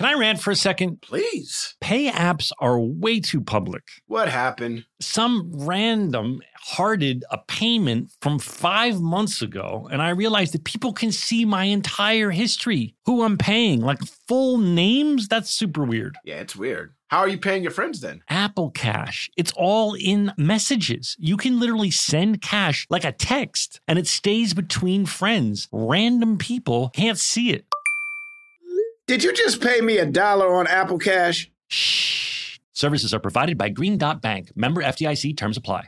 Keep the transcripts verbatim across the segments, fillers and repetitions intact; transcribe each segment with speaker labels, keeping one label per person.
Speaker 1: Can I rant for a second?
Speaker 2: Please.
Speaker 1: Pay apps are way too public.
Speaker 2: What happened?
Speaker 1: Some random hearted a payment from five months ago, and I realized that people can see my entire history, who I'm paying, like full names. That's super weird.
Speaker 2: Yeah, it's weird. How are you paying your friends then?
Speaker 1: Apple Cash. It's all in messages. You can literally send cash like a text, and it stays between friends. Random people can't see it.
Speaker 2: Did you just pay me a dollar on Apple Cash?
Speaker 1: Shh. Services are provided by Green Dot Bank. Member F D I C. Terms apply.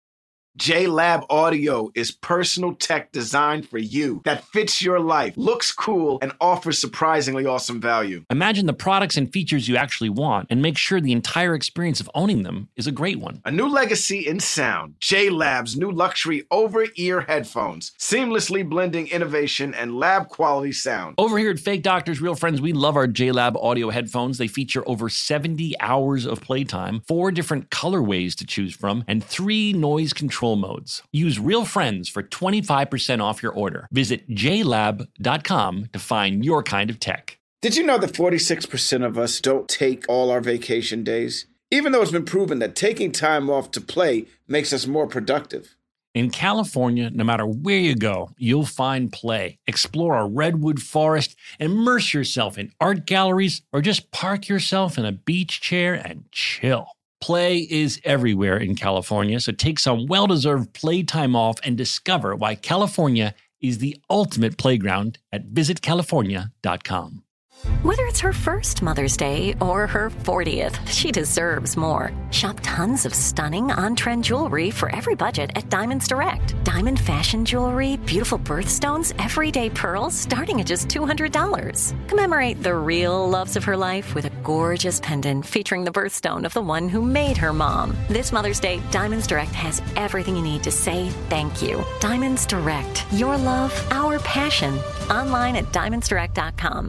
Speaker 2: J-Lab Audio is personal tech designed for you that fits your life, looks cool, and offers surprisingly awesome value.
Speaker 1: Imagine the products and features you actually want and make sure the entire experience of owning them is a great one.
Speaker 2: A new legacy in sound. J-Lab's new luxury over-ear headphones, seamlessly blending innovation and lab-quality sound.
Speaker 1: Over here at Fake Doctors, Real Friends, we love our J-Lab Audio headphones. They feature over seventy hours of playtime, four different colorways to choose from, and three noise control modes. Use Real Friends for twenty-five percent off your order. Visit j lab dot com to find your kind of tech.
Speaker 2: Did you know that forty-six percent of us don't take all our vacation days? Even though it's been proven that taking time off to play makes us more productive.
Speaker 1: In California, no matter where you go, you'll find play. Explore a redwood forest, immerse yourself in art galleries, or just park yourself in a beach chair and chill. Play is everywhere in California, so take some well-deserved playtime off and discover why California is the ultimate playground at visit california dot com.
Speaker 3: Whether it's her first Mother's Day or her fortieth, she deserves more. Shop tons of stunning on-trend jewelry for every budget at Diamonds Direct. Diamond fashion jewelry, beautiful birthstones, everyday pearls starting at just two hundred dollars. Commemorate the real loves of her life with a gorgeous pendant featuring the birthstone of the one who made her mom. This Mother's Day, Diamonds Direct has everything you need to say thank you. Diamonds Direct. Your love, our passion. Online at diamonds direct dot com.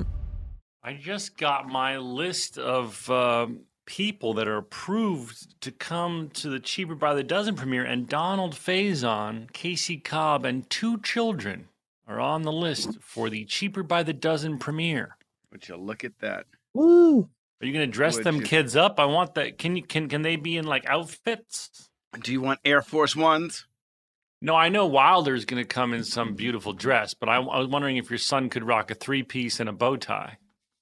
Speaker 1: I just got my list of uh, people that are approved to come to the Cheaper by the Dozen premiere, and Donald Faison, Casey Cobb, and two children are on the list for the Cheaper by the Dozen premiere.
Speaker 2: Would you look at that?
Speaker 1: Woo! Are you going to dress
Speaker 2: Would
Speaker 1: them
Speaker 2: you?
Speaker 1: kids up? I want that. Can you? Can can they be in like outfits?
Speaker 2: Do you want Air Force Ones?
Speaker 1: No, I know Wilder's going to come in some beautiful dress, but I, I was wondering if your son could rock a three-piece and a bow tie.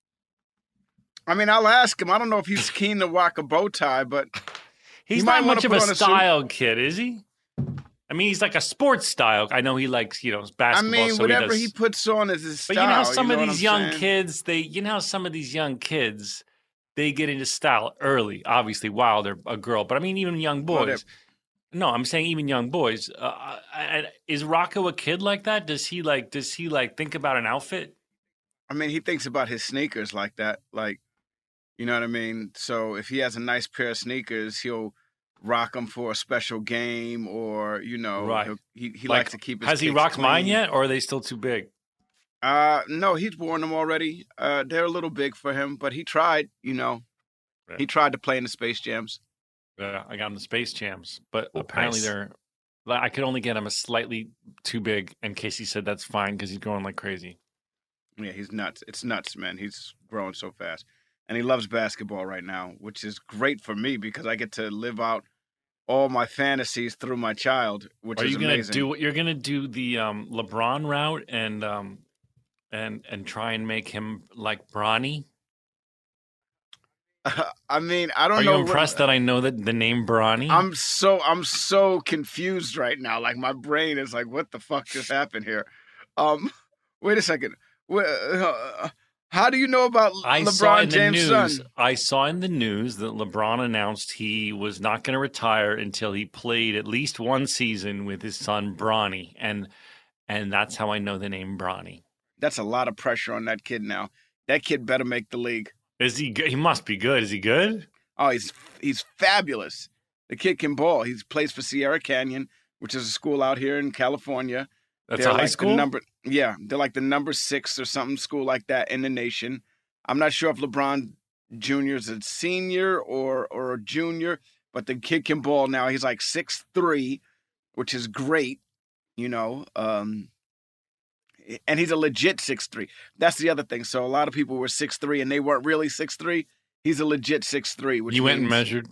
Speaker 2: I mean, I'll ask him. I don't know if he's keen to rock a bow tie, but
Speaker 1: he's
Speaker 2: he
Speaker 1: not
Speaker 2: might wanna
Speaker 1: much of
Speaker 2: put
Speaker 1: a
Speaker 2: on a
Speaker 1: style kid, is he? I mean, he's like a sports style. I know he likes, you know,
Speaker 2: I
Speaker 1: basketball.
Speaker 2: mean,
Speaker 1: so
Speaker 2: whatever
Speaker 1: he,
Speaker 2: he,
Speaker 1: does...
Speaker 2: puts on is his style.
Speaker 1: But you know how some
Speaker 2: you
Speaker 1: of
Speaker 2: know
Speaker 1: these
Speaker 2: what I'm
Speaker 1: young
Speaker 2: saying?
Speaker 1: kids, they, you know how some of these young kids, they get into style early. Obviously, Wilder, a girl, but I mean, even young boys.
Speaker 2: Whatever.
Speaker 1: No, I'm saying even young boys. Uh, I, is Rocco a kid like that? Does he like? Does he like think about an outfit?
Speaker 2: I mean, he thinks about his sneakers like that. Like, you know what I mean? So if he has a nice pair of sneakers, he'll rock them for a special game, or you know,
Speaker 1: Right.
Speaker 2: he'll- he he
Speaker 1: Like,
Speaker 2: likes to keep his.
Speaker 1: Has he
Speaker 2: kicks
Speaker 1: rocked mine
Speaker 2: clean.
Speaker 1: yet, or are they still too big?
Speaker 2: Uh, no, he's worn them already. Uh, they're a little big for him, but he tried. You know,
Speaker 1: Yeah.
Speaker 2: he tried to play in the Space Jams.
Speaker 1: Yeah, I got him the Space Jams, but apparently
Speaker 4: nice.
Speaker 1: they're. like, I could only get him a slightly too big, and Casey said that's fine because he's growing like crazy.
Speaker 2: Yeah, he's nuts. It's nuts, man. He's growing so fast. And he loves basketball right now, which is great for me because I get to live out all my fantasies through my child, which
Speaker 1: Are
Speaker 2: is
Speaker 1: you gonna
Speaker 2: amazing.
Speaker 1: do? You're gonna do the um, LeBron route and um, and and try and make him like Bronny?
Speaker 2: I mean, I don't
Speaker 1: Are
Speaker 2: know.
Speaker 1: you
Speaker 2: what-
Speaker 1: impressed that I know that the name Bronny?
Speaker 2: I'm so I'm so confused right now. Like my brain is like, what the fuck just happened here? Um, wait a second. Wh- uh, How do you know about
Speaker 1: I saw in
Speaker 2: LeBron
Speaker 1: the
Speaker 2: James'
Speaker 1: news.
Speaker 2: son?
Speaker 1: I saw in the news that LeBron announced he was not going to retire until he played at least one season with his son Bronny, and and that's how I know the name Bronny.
Speaker 2: That's a lot of pressure on that kid now. That kid better make the league.
Speaker 1: Is he good? He must be good. Is he good?
Speaker 2: Oh, he's he's fabulous. The kid can ball. He plays for Sierra Canyon, which is a school out here in California.
Speaker 1: That's
Speaker 2: They're
Speaker 1: a high
Speaker 2: like the
Speaker 1: school.
Speaker 2: number, yeah, they're like the number six or something school like that in the nation. I'm not sure if LeBron Junior is a senior or or a junior, but the kid can ball now. He's like six three, which is great. You know, um, And he's a legit six three. That's the other thing. So a lot of people were six three and they weren't really six three. He's a legit six three. Which
Speaker 1: you went
Speaker 2: means,
Speaker 1: and measured?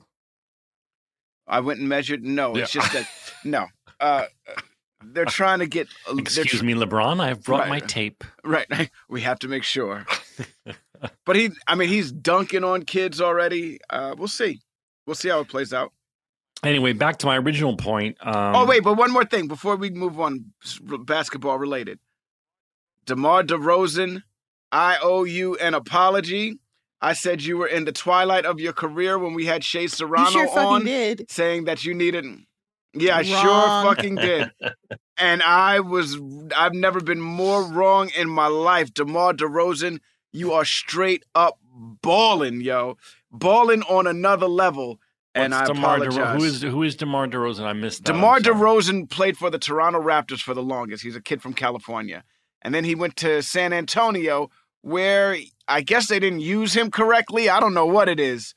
Speaker 2: I went and measured? No,
Speaker 1: Yeah.
Speaker 2: it's just that, no. Uh, they're trying to get...
Speaker 1: Excuse
Speaker 2: tr-
Speaker 1: me, LeBron, I've brought
Speaker 2: Right.
Speaker 1: my tape.
Speaker 2: Right. We have to make sure. But he, I mean, he's dunking on kids already. Uh, we'll see. We'll see how it plays out.
Speaker 1: Anyway, back to my original point. Um,
Speaker 2: oh, wait, but one more thing before we move on, basketball related. DeMar DeRozan, I owe you an apology. I said you were in the twilight of your career when we had Shea Serrano
Speaker 4: You sure fucking
Speaker 2: on,
Speaker 4: did.
Speaker 2: saying that you needed. Yeah, I
Speaker 4: Wrong.
Speaker 2: sure fucking did. And I was, I've never been more wrong in my life. DeMar DeRozan, you are straight up balling, yo. Balling on another level. And
Speaker 1: what's
Speaker 2: I
Speaker 1: DeMar
Speaker 2: apologize.
Speaker 1: DeRozan? Who is, who is DeMar DeRozan? I missed that.
Speaker 2: DeMar
Speaker 1: I'm sorry.
Speaker 2: DeRozan played for the Toronto Raptors for the longest. He's a kid from California. And then he went to San Antonio, where I guess they didn't use him correctly. I don't know what it is.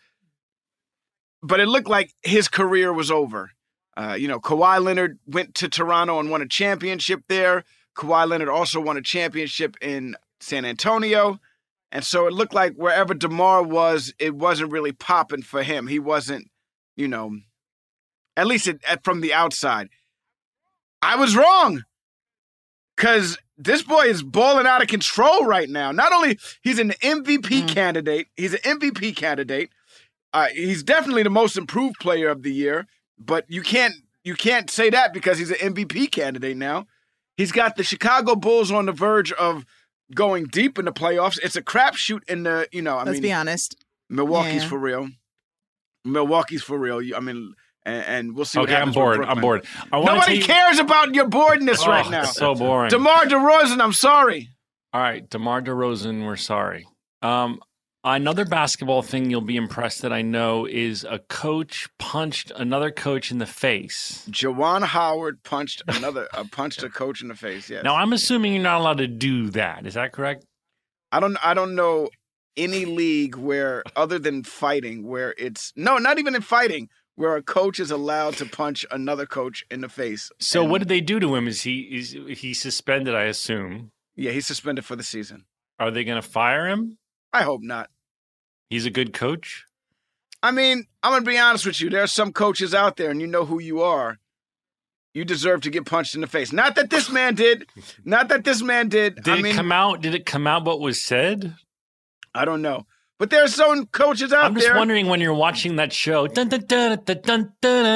Speaker 2: But it looked like his career was over. Uh, you know, Kawhi Leonard went to Toronto and won a championship there. Kawhi Leonard also won a championship in San Antonio. And so it looked like wherever DeMar was, it wasn't really popping for him. He wasn't, you know, at least it, at, from the outside. I was wrong. Because this boy is balling out of control right now. Not only he's an M V P mm. candidate, he's an M V P candidate. Uh, he's definitely the most improved player of the year. But you can't you can't say that because he's an M V P candidate now. He's got the Chicago Bulls on the verge of going deep in the playoffs. It's a crapshoot in the, you know, I
Speaker 4: Let's
Speaker 2: mean.
Speaker 4: be honest.
Speaker 2: Milwaukee's
Speaker 4: yeah.
Speaker 2: for real. Milwaukee's for real. I mean, and, and we'll see what
Speaker 1: okay,
Speaker 2: happens.
Speaker 1: I'm bored.
Speaker 2: with
Speaker 1: I'm bored. I
Speaker 2: Nobody
Speaker 1: you...
Speaker 2: cares about your boredness
Speaker 1: oh,
Speaker 2: right now.
Speaker 1: It's so boring.
Speaker 2: DeMar DeRozan, I'm sorry.
Speaker 1: All right, DeMar DeRozan, we're sorry. Um, another basketball thing you'll be impressed that I know is a coach punched another coach in the face.
Speaker 2: Juwan Howard punched another uh, punched a coach in the face. Yes.
Speaker 1: Now I'm assuming you're not allowed to do that. Is that correct?
Speaker 2: I don't. I don't know any league where, other than fighting, where it's no, not even in fighting, where a coach is allowed to punch another coach in the face.
Speaker 1: So
Speaker 2: and,
Speaker 1: what did they do to him? Is he is he suspended? I assume.
Speaker 2: Yeah, he's suspended for the season.
Speaker 1: Are they going to fire him?
Speaker 2: I hope not.
Speaker 1: He's a good coach.
Speaker 2: I mean, I'm going to be honest with you. There are some coaches out there, and you know who you are. You deserve to get punched in the face. Not that this man did. Not that this man did.
Speaker 1: Did
Speaker 2: I
Speaker 1: it
Speaker 2: mean,
Speaker 1: come out? Did it come out what was said?
Speaker 2: I don't know. But there are some coaches out there.
Speaker 1: I'm just
Speaker 2: there.
Speaker 1: wondering when you're watching that show. Dun, dun, dun, dun, dun,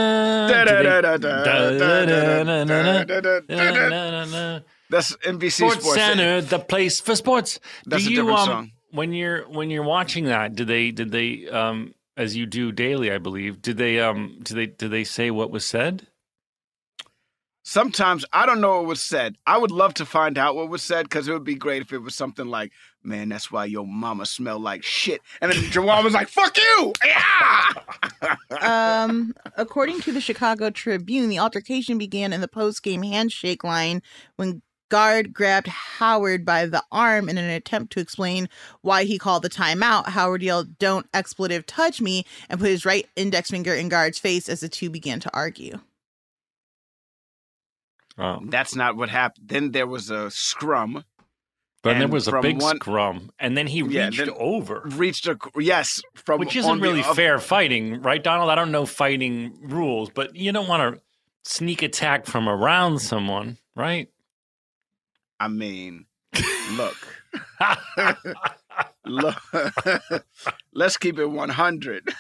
Speaker 1: dun,
Speaker 2: That's N B C
Speaker 1: Sports
Speaker 2: Sports
Speaker 1: Center, the place for sports.
Speaker 2: That's
Speaker 1: do
Speaker 2: a
Speaker 1: you,
Speaker 2: different
Speaker 1: um,
Speaker 2: song.
Speaker 1: When you're when you're watching that, did they did they um as you do daily, I believe, did they um did they did they say what was said?
Speaker 2: Sometimes I don't know what was said. I would love to find out what was said because it would be great if it was something like, "Man, that's why your mama smell like shit," and then Juwan was like, "Fuck you!" Yeah.
Speaker 4: um, according to the Chicago Tribune, the altercation began in the post-game handshake line when guard grabbed Howard by the arm in an attempt to explain why he called the timeout. Howard yelled, "Don't expletive touch me," and put his right index finger in guard's face as the two began to argue.
Speaker 1: Oh.
Speaker 2: That's not what happened. Then there was a scrum.
Speaker 1: But there was a big
Speaker 2: one,
Speaker 1: scrum, and then he
Speaker 2: yeah,
Speaker 1: reached
Speaker 2: then
Speaker 1: over.
Speaker 2: Reached a yes, from
Speaker 1: which isn't really
Speaker 2: the,
Speaker 1: fair fighting, right, Donald? I don't know fighting rules, but you don't want to sneak attack from around someone, right?
Speaker 2: I mean, look, look. Let's keep it one hundred.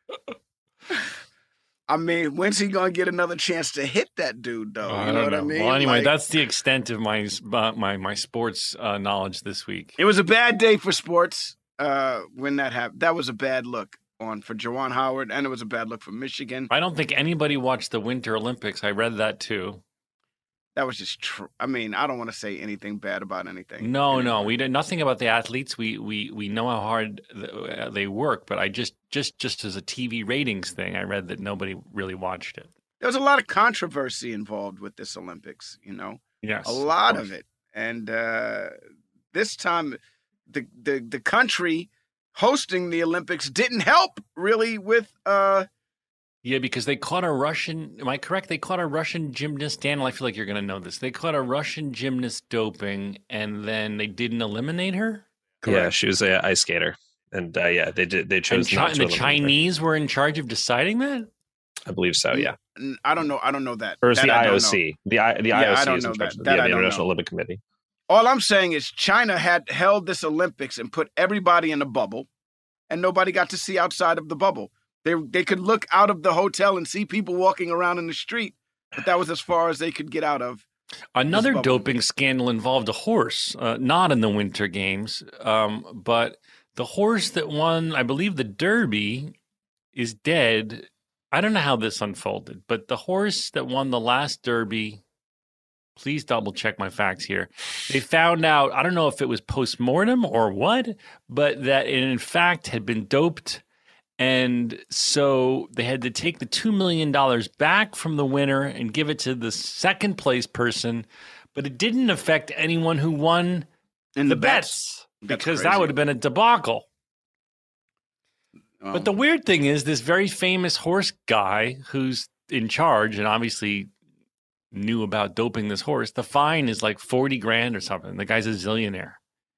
Speaker 2: I mean, when's he gonna get another chance to hit that dude, though?
Speaker 1: I
Speaker 2: you know,
Speaker 1: know
Speaker 2: what I mean?
Speaker 1: Well, anyway,
Speaker 2: like,
Speaker 1: that's the extent of my uh, my my sports uh, knowledge this week.
Speaker 2: It was a bad day for sports uh, when that happened. That was a bad look on for Juwan Howard, and it was a bad look for Michigan.
Speaker 1: I don't think anybody watched the Winter Olympics. I read that too.
Speaker 2: That was just true. I mean, I don't want to say anything bad about anything.
Speaker 1: No,
Speaker 2: anymore.
Speaker 1: no, we did nothing about the athletes. We we we know how hard they work, but I just just just as a T V ratings thing, I read that nobody really watched it.
Speaker 2: There was a lot of controversy involved with this Olympics. You know,
Speaker 1: yes,
Speaker 2: a lot
Speaker 1: of,
Speaker 2: of it, and uh, this time, the the the country hosting the Olympics didn't help really with uh,
Speaker 1: Yeah, because they caught a Russian. Am I correct? They caught a Russian gymnast. Daniel, I feel like you're going to know this. They caught a Russian gymnast doping, and then they didn't eliminate her.
Speaker 5: Correct. Yeah, she was an ice skater, and uh, yeah, they did. They chose
Speaker 1: and,
Speaker 5: not
Speaker 1: Chi-
Speaker 5: to
Speaker 1: and the Chinese her. were in charge of deciding that.
Speaker 5: I believe so. Yeah.
Speaker 2: I don't know. I don't know that.
Speaker 5: Or is
Speaker 2: that
Speaker 5: the
Speaker 2: I
Speaker 5: I O C? The I, the yeah, I O C
Speaker 2: I don't
Speaker 5: is
Speaker 2: know
Speaker 5: in charge
Speaker 2: that.
Speaker 5: of
Speaker 2: that
Speaker 5: yeah,
Speaker 2: I
Speaker 5: the
Speaker 2: don't
Speaker 5: International
Speaker 2: know.
Speaker 5: Olympic Committee.
Speaker 2: All I'm saying is China had held this Olympics and put everybody in a bubble, and nobody got to see outside of the bubble. They they could look out of the hotel and see people walking around in the street, but that was as far as they could get out of.
Speaker 1: Another doping scandal involved a horse, uh, not in the Winter Games, um, but the horse that won, I believe, the Derby is dead. I don't know how this unfolded, but the horse that won the last Derby, please double check my facts here. They found out, I don't know if it was post-mortem or what, but that it in fact had been doped. And so they had to take the two million dollars back from the winner and give it to the second place person. But it didn't affect anyone who won
Speaker 2: in
Speaker 1: the,
Speaker 2: the
Speaker 1: bets,
Speaker 2: bets
Speaker 1: because
Speaker 2: crazy.
Speaker 1: that would have been a debacle.
Speaker 2: Um,
Speaker 1: but the weird thing is this very famous horse guy who's in charge and obviously knew about doping this horse, the fine is like forty grand or something. The guy's a zillionaire.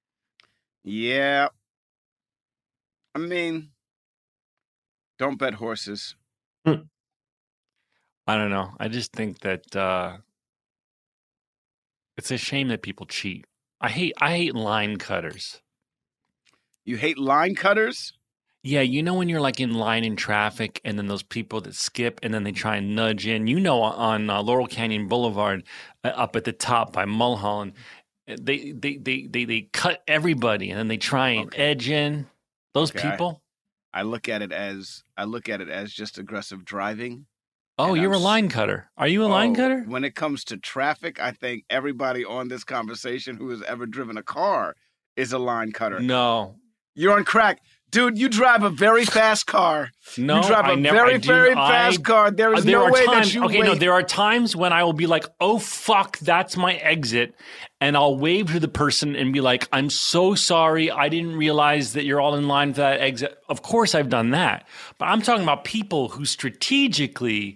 Speaker 2: Yeah. I mean... Don't bet horses.
Speaker 1: I don't know. I just think that uh, it's a shame that people cheat. I hate I hate line cutters.
Speaker 2: You hate line cutters?
Speaker 1: Yeah, you know when you're like in line in traffic and then those people that skip and then they try and nudge in. You know on uh, Laurel Canyon Boulevard uh, up at the top by Mulholland, they they, they they they cut everybody and then they try and okay. edge in. Those okay. people.
Speaker 2: I look at it as I look at it as just aggressive driving.
Speaker 1: Oh, you're I'm, a line cutter. Are you a oh, line cutter?
Speaker 2: When it comes to traffic, I think everybody on this conversation who has ever driven a car is a line cutter.
Speaker 1: No.
Speaker 2: You're on crack. Dude, you drive a very fast car.
Speaker 1: No,
Speaker 2: you drive a
Speaker 1: I never,
Speaker 2: very,
Speaker 1: I do,
Speaker 2: very fast
Speaker 1: I,
Speaker 2: car. There is
Speaker 1: there
Speaker 2: no way
Speaker 1: times,
Speaker 2: that you
Speaker 1: Okay,
Speaker 2: wait.
Speaker 1: no, there are times when I will be like, oh, fuck, that's my exit. And I'll wave to the person and be like, I'm so sorry. I didn't realize that you're all in line for that exit. Of course I've done that. But I'm talking about people who strategically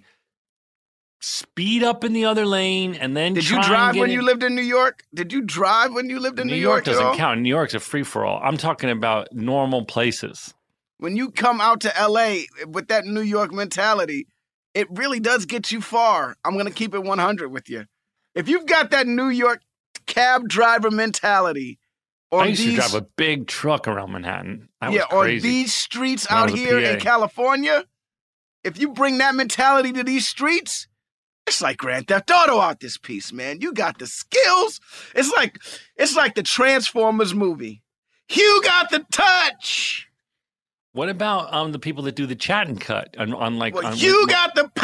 Speaker 1: speed up in the other lane and then
Speaker 2: Did
Speaker 1: try
Speaker 2: you drive
Speaker 1: and get
Speaker 2: when
Speaker 1: in.
Speaker 2: you lived in New York? Did you drive when you lived in New,
Speaker 1: New
Speaker 2: York?
Speaker 1: York doesn't
Speaker 2: at all?
Speaker 1: count. New York's a free-for-all. I'm talking about normal places.
Speaker 2: When you come out to L A with that New York mentality, it really does get you far. I'm going to keep it one hundred with you. If you've got that New York cab driver mentality, on
Speaker 1: I used
Speaker 2: these,
Speaker 1: to drive a big truck around Manhattan. That
Speaker 2: yeah,
Speaker 1: was crazy.
Speaker 2: on these streets
Speaker 1: When I
Speaker 2: out
Speaker 1: was a
Speaker 2: here
Speaker 1: P A.
Speaker 2: in California, if you bring that mentality to these streets, it's like Grand Theft Auto out this piece, man. You got the skills. It's like it's like the Transformers movie. You got the touch.
Speaker 1: What about um the people that do the chat and cut? On, on like,
Speaker 2: well,
Speaker 1: on,
Speaker 2: you
Speaker 1: when,
Speaker 2: got the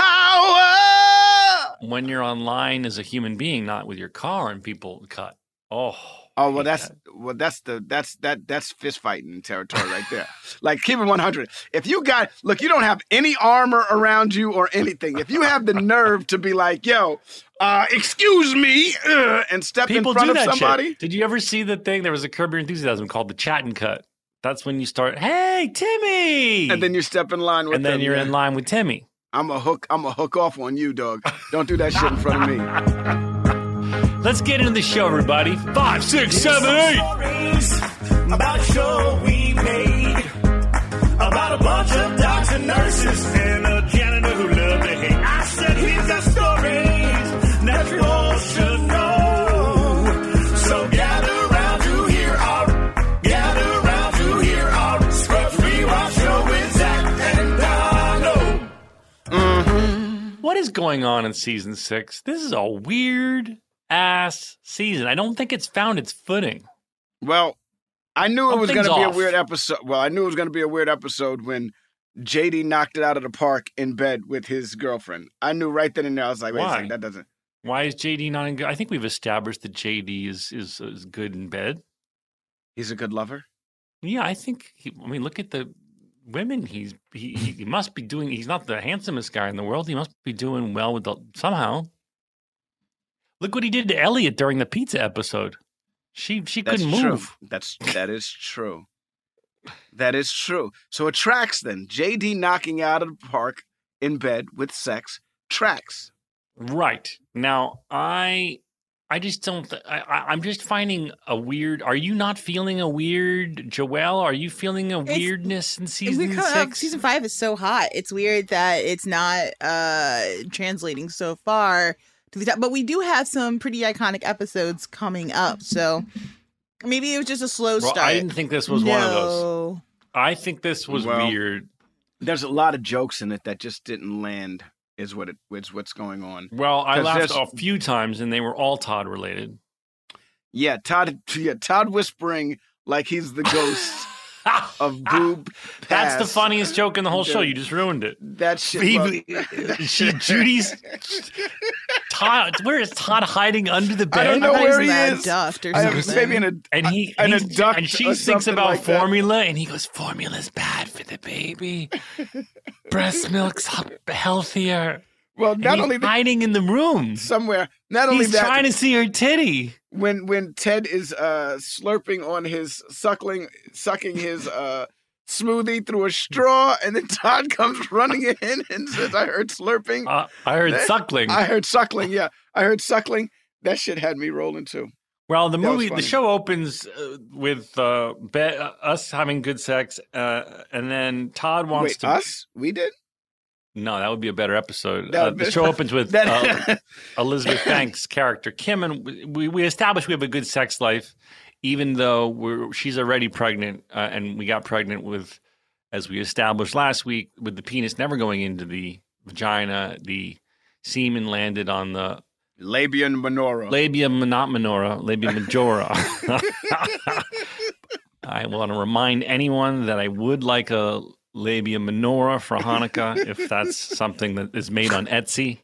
Speaker 2: power.
Speaker 1: When you're online as a human being, not with your car, and people cut. Oh,
Speaker 2: oh well, that's that. well, that's the that's that that's fist fighting territory right there. Like, keep it one hundred. If you got look, you don't have any armor around you or anything. If you have the nerve to be like, yo, uh, excuse me, uh, and step
Speaker 1: people
Speaker 2: in front
Speaker 1: do
Speaker 2: of
Speaker 1: that
Speaker 2: somebody.
Speaker 1: Shit. Did you ever see the thing? There was a Curb Your Enthusiasm called the chat and cut. That's when you start, hey, Timmy!
Speaker 2: And then you step in line with
Speaker 1: And then
Speaker 2: them,
Speaker 1: you're
Speaker 2: yeah.
Speaker 1: in line with Timmy.
Speaker 2: I'm a hook, I'm a hook off on you, dog. Don't do that shit in front of me.
Speaker 1: Let's get into the show, everybody. Five, six, seven, eight.
Speaker 6: Stories about a show we made. About a bunch of doctors and nurses and a janitor who loved to hate. I said, here's the stories that you all should know. So gather around to hear our
Speaker 1: What is going on in season six? This is a weird ass season. I don't think it's found its footing.
Speaker 2: Well, I knew it was going to be
Speaker 1: off.
Speaker 2: a weird episode. Well, I knew it was going to be a weird episode when J D knocked it out of the park in bed with his girlfriend. I knew right then and there. I was like, wait
Speaker 1: Why?
Speaker 2: a second, that doesn't.
Speaker 1: Why is J D not in good? I think we've established that J D is is, is good in bed.
Speaker 2: He's a good lover?
Speaker 1: Yeah, I think. He, I mean, look at the women. He's he, he must be doing. He's not the handsomest guy in the world. He must be doing well with the somehow. Look what he did to Elliot during the pizza episode. She she
Speaker 2: That's
Speaker 1: couldn't
Speaker 2: true.
Speaker 1: move.
Speaker 2: That's that is true. That is true. So it tracks then. J D knocking out of the park in bed with sex tracks.
Speaker 1: Right. Now, I I just don't th- I, I I'm just finding a weird. Are you not feeling a weird, Joelle? Are you feeling a
Speaker 4: It's-
Speaker 1: weirdness in
Speaker 4: It's
Speaker 1: season
Speaker 4: weird how-
Speaker 1: six?
Speaker 4: Season five is so hot. It's weird that it's not uh translating so far to the top. But we do have some pretty iconic episodes coming up, so maybe it was just a slow
Speaker 1: Well,
Speaker 4: start.
Speaker 1: I didn't think this was
Speaker 4: no.
Speaker 1: one of those. I think this was
Speaker 2: Well,
Speaker 1: weird.
Speaker 2: There's a lot of jokes in it that just didn't land. Is what it is what's going on.
Speaker 1: Well, I
Speaker 2: 'cause
Speaker 1: laughed
Speaker 2: there's-
Speaker 1: a few times, and they were all Todd related.
Speaker 2: Yeah, Todd. Yeah, Todd whispering like he's the ghost of boob.
Speaker 1: That's the
Speaker 2: Pass.
Speaker 1: funniest joke in the whole show. You just ruined it.
Speaker 2: That shit.
Speaker 1: Phoebe-
Speaker 2: well,
Speaker 1: she, Judy's Todd. Where is Todd hiding under the bed?
Speaker 2: I don't know
Speaker 4: I thought
Speaker 2: where
Speaker 4: was
Speaker 2: he
Speaker 4: in a
Speaker 2: is.
Speaker 4: duct or
Speaker 2: I have
Speaker 4: something.
Speaker 2: maybe in a
Speaker 1: And he
Speaker 2: and a
Speaker 1: he's-
Speaker 2: duct
Speaker 1: and she
Speaker 2: or
Speaker 1: thinks
Speaker 2: something
Speaker 1: about
Speaker 2: like that.
Speaker 1: formula, and he goes, "Formula's bad for the baby. Breast milk's h- healthier."
Speaker 2: well,
Speaker 1: And
Speaker 2: not
Speaker 1: he's
Speaker 2: only that,
Speaker 1: hiding in the room.
Speaker 2: somewhere. Not only
Speaker 1: He's
Speaker 2: that,
Speaker 1: trying to see her titty.
Speaker 2: when when Ted is uh slurping on his suckling sucking his uh smoothie through a straw, and then Todd comes running in and says, "I heard slurping."
Speaker 1: Uh, I heard suckling.
Speaker 2: I heard suckling. Yeah, I heard suckling. That shit had me rolling too.
Speaker 1: Well, the
Speaker 2: That was
Speaker 1: movie, the
Speaker 2: funny.
Speaker 1: show opens uh, with uh, be- uh, us having good sex, uh, and then Todd wants
Speaker 2: Wait,
Speaker 1: to.
Speaker 2: us? We did?
Speaker 1: No, that would be a better episode.
Speaker 2: That
Speaker 1: Uh,
Speaker 2: would
Speaker 1: the
Speaker 2: be-
Speaker 1: show opens with
Speaker 2: That-
Speaker 1: uh, Elizabeth Banks' character Kim, and we we established we have a good sex life, even though we're she's already pregnant, uh, and we got pregnant with, as we established last week, with the penis never going into the vagina. The semen landed on the
Speaker 2: Labia and menorah.
Speaker 1: labia, not menorah, labia majora. I want to remind anyone that I would like a labia menorah for Hanukkah if that's something that is made on Etsy.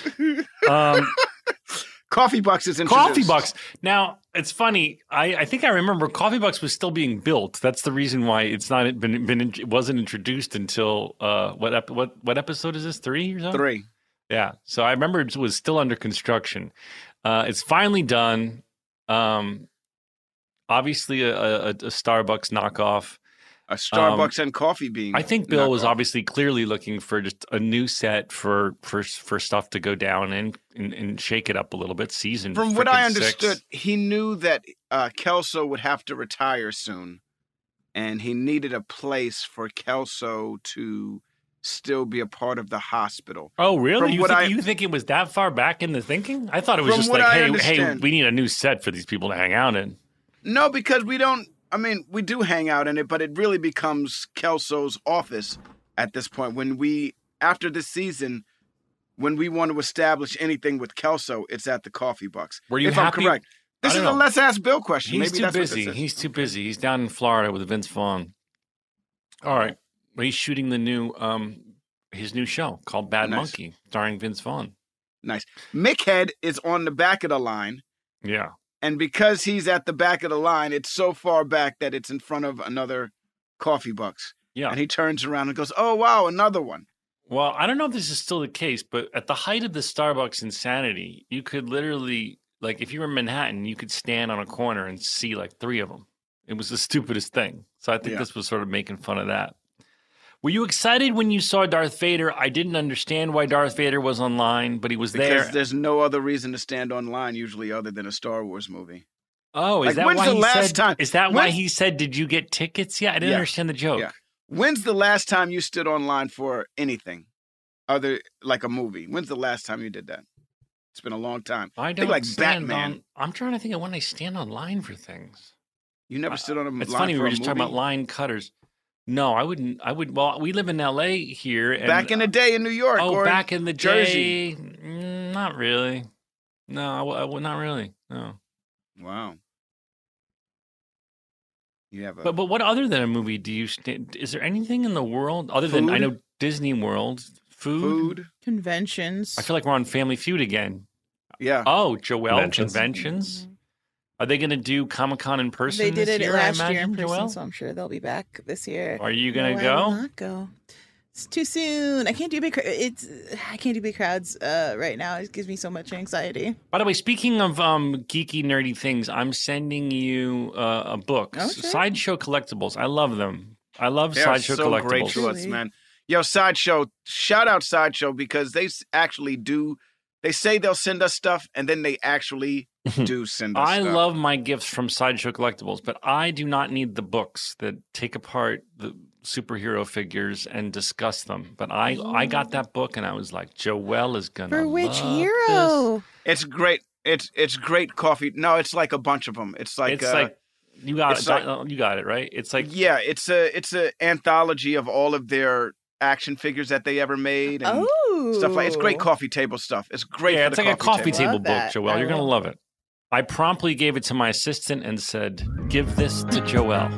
Speaker 1: Um,
Speaker 2: Coffee Bucks is introduced.
Speaker 1: Coffee Bucks. Now, it's funny. I, I think I remember Coffee Bucks was still being built. That's the reason why it's not been been it wasn't introduced until uh what ep- what what episode is this? Three or so?
Speaker 2: Three.
Speaker 1: Yeah. So I remember it was still under construction. Uh, it's finally done. Um, obviously, a, a, a Starbucks knockoff.
Speaker 2: A Starbucks and coffee bean.
Speaker 1: I think Bill was
Speaker 2: knockoff.
Speaker 1: obviously clearly looking for just a new set for for for stuff to go down and and, and shake it up a little bit. Season
Speaker 2: From what I
Speaker 1: frickin' six.
Speaker 2: understood, he knew that uh, Kelso would have to retire soon, and he needed a place for Kelso to still be a part of the hospital.
Speaker 1: Oh, really?
Speaker 2: From
Speaker 1: You
Speaker 2: what
Speaker 1: think,
Speaker 2: I-
Speaker 1: you think it was that far back in the thinking? I thought it was
Speaker 2: From
Speaker 1: just
Speaker 2: what
Speaker 1: like,
Speaker 2: I
Speaker 1: hey, hey,
Speaker 2: understand.
Speaker 1: we need a new set for these people to hang out in.
Speaker 2: No, because we don't. I mean, we do hang out in it, but it really becomes Kelso's office at this point. When we, after this season, when we want to establish anything with Kelso, it's at the Coffee Bucks.
Speaker 1: Were you
Speaker 2: if
Speaker 1: happy?
Speaker 2: I'm correct. This
Speaker 1: I
Speaker 2: is
Speaker 1: don't
Speaker 2: a
Speaker 1: know.
Speaker 2: Let's Ask Bill question.
Speaker 1: He's
Speaker 2: Maybe
Speaker 1: too
Speaker 2: that's what
Speaker 1: busy.
Speaker 2: this is.
Speaker 1: He's too busy. He's down in Florida with Vince Vaughn. All right. Well, he's shooting the new um his new show called Bad
Speaker 2: Nice.
Speaker 1: Monkey, starring Vince Vaughn.
Speaker 2: Nice. Mick Head is on the back of the line.
Speaker 1: Yeah.
Speaker 2: And because he's at the back of the line, it's so far back that it's in front of another Coffee Bucks.
Speaker 1: Yeah.
Speaker 2: And he turns around and goes, "Oh, wow, another one."
Speaker 1: Well, I don't know if this is still the case, but at the height of the Starbucks insanity, you could literally, like, if you were in Manhattan, you could stand on a corner and see like three of them. It was the stupidest thing. So I think
Speaker 2: Yeah.
Speaker 1: this was sort of making fun of that. Were you excited when you saw Darth Vader? I didn't understand why Darth Vader was online, but he was
Speaker 2: Because
Speaker 1: there.
Speaker 2: there's no other reason to stand online usually other than a Star Wars movie.
Speaker 1: Oh, is
Speaker 2: Like,
Speaker 1: that
Speaker 2: when's
Speaker 1: why
Speaker 2: the
Speaker 1: he
Speaker 2: last
Speaker 1: said?
Speaker 2: time-
Speaker 1: Is that why
Speaker 2: when's-
Speaker 1: he said? Did you get tickets? Yeah, I didn't
Speaker 2: Yeah.
Speaker 1: understand the joke.
Speaker 2: Yeah. When's the last time you stood online for anything other like a movie? When's the last time you did that? It's been a long time.
Speaker 1: I
Speaker 2: Think
Speaker 1: don't
Speaker 2: like
Speaker 1: stand
Speaker 2: Batman.
Speaker 1: on. I'm trying to think of when I stand online for things.
Speaker 2: You never
Speaker 1: Uh,
Speaker 2: stood on a
Speaker 1: It's
Speaker 2: line
Speaker 1: funny
Speaker 2: for
Speaker 1: we were
Speaker 2: a
Speaker 1: just talking about
Speaker 2: movie?
Speaker 1: line cutters. No, I wouldn't. I would. Well, we live in L A here. And,
Speaker 2: Back in the day in New York.
Speaker 1: Oh,
Speaker 2: or
Speaker 1: back in the
Speaker 2: Jersey.
Speaker 1: day. Mm, not really. No, I w- I w- not really. No.
Speaker 2: Wow. You have a
Speaker 1: But but what other than a movie do you? St- is there anything in the world other than I
Speaker 2: Food?
Speaker 1: know Disney World food?
Speaker 2: food.
Speaker 4: Conventions.
Speaker 1: I feel like we're on Family Feud again.
Speaker 2: Yeah.
Speaker 1: Oh, Joelle
Speaker 5: Conventions.
Speaker 1: conventions. Are they going to do Comic Con in person?
Speaker 4: They did
Speaker 1: this
Speaker 4: it
Speaker 1: year, I
Speaker 4: last year in
Speaker 1: imagine,
Speaker 4: person,
Speaker 1: Joelle?
Speaker 4: so I'm sure they'll be back this year.
Speaker 1: Are you
Speaker 4: No,
Speaker 1: going to
Speaker 4: I will
Speaker 1: go?
Speaker 4: not go. It's too soon. I can't do big. cr- It's I can't do big crowds uh, right now. It gives me so much anxiety.
Speaker 1: By the way, speaking of um, geeky, nerdy things, I'm sending you uh, a book,
Speaker 4: Oh, sure.
Speaker 1: Sideshow Collectibles. I love them. I love
Speaker 2: They are
Speaker 1: Sideshow
Speaker 2: so
Speaker 1: Collectibles.
Speaker 2: great to us,
Speaker 4: Really?
Speaker 2: man. Yo, Sideshow, shout out Sideshow because they s- actually do. They say they'll send us stuff, and then they actually do send us
Speaker 1: I
Speaker 2: stuff.
Speaker 1: love my gifts from Sideshow Collectibles, but I do not need the books that take apart the superhero figures and discuss them. But I, I got that book, and I was like, Joelle is gonna
Speaker 4: For which
Speaker 1: love
Speaker 4: hero?
Speaker 1: this.
Speaker 2: It's great. It's it's great coffee. No, it's like a bunch of them. It's like
Speaker 1: It's
Speaker 2: uh,
Speaker 1: like you got
Speaker 2: it's
Speaker 1: it.
Speaker 2: like-
Speaker 1: you got it right. It's like
Speaker 2: yeah, it's a it's a anthology of all of their action figures that they ever made and
Speaker 4: Oh.
Speaker 2: stuff like. It's great coffee table stuff. It's great.
Speaker 1: yeah,
Speaker 2: for
Speaker 1: it's
Speaker 2: the
Speaker 1: like a coffee
Speaker 2: table.
Speaker 1: table
Speaker 4: Love
Speaker 1: book,
Speaker 4: that.
Speaker 1: Joelle.
Speaker 4: I
Speaker 1: You're gonna
Speaker 4: love
Speaker 1: love it. I promptly gave it to my assistant and said, "Give this to Joelle."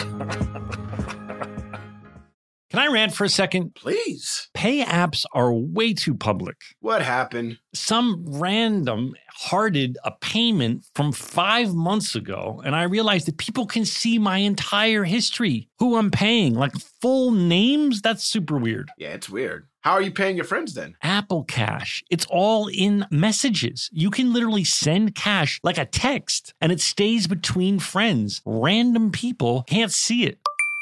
Speaker 1: Can I rant for a second?
Speaker 2: Please.
Speaker 1: Pay apps are way too public.
Speaker 2: What happened?
Speaker 1: Some random hearted a payment from five months ago, and I realized that people can see my entire history, who I'm paying, like full names. That's super weird.
Speaker 2: Yeah, it's weird. How are you paying your friends then?
Speaker 1: Apple Cash. It's all in messages. You can literally send cash like a text, and it stays between friends. Random people can't see it.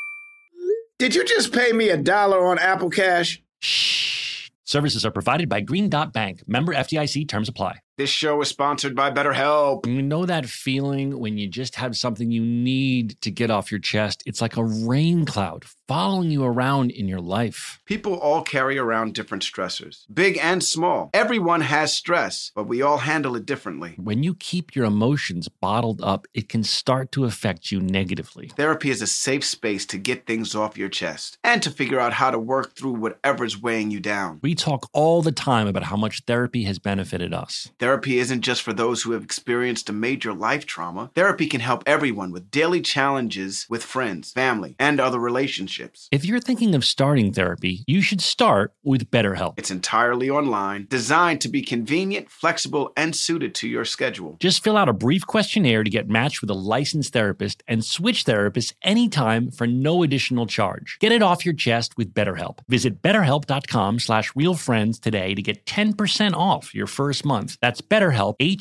Speaker 2: Did you just pay me a dollar on Apple Cash?
Speaker 1: Shh. Services are provided by Green Dot Bank. Member F D I C. Terms apply.
Speaker 2: This show is sponsored by BetterHelp.
Speaker 1: You know that feeling when you just have something you need to get off your chest? It's like a rain cloud following you around in your life.
Speaker 2: People all carry around different stressors, big and small. Everyone has stress, but we all handle it differently.
Speaker 1: When you keep your emotions bottled up, it can start to affect you negatively.
Speaker 2: Therapy is a safe space to get things off your chest and to figure out how to work through whatever's weighing you down.
Speaker 1: We talk all the time about how much therapy has benefited us.
Speaker 2: Therapy isn't just for those who have experienced a major life trauma. Therapy can help everyone with daily challenges with friends, family, and other relationships.
Speaker 1: If you're thinking of starting therapy, you should start with BetterHelp.
Speaker 2: It's entirely online, designed to be convenient, flexible, and suited to your schedule.
Speaker 1: Just fill out a brief questionnaire to get matched with a licensed therapist and switch therapists anytime for no additional charge. Get it off your chest with BetterHelp. Visit betterhelp.com slash realfriends today to get ten percent off your first month. That's BetterHelp,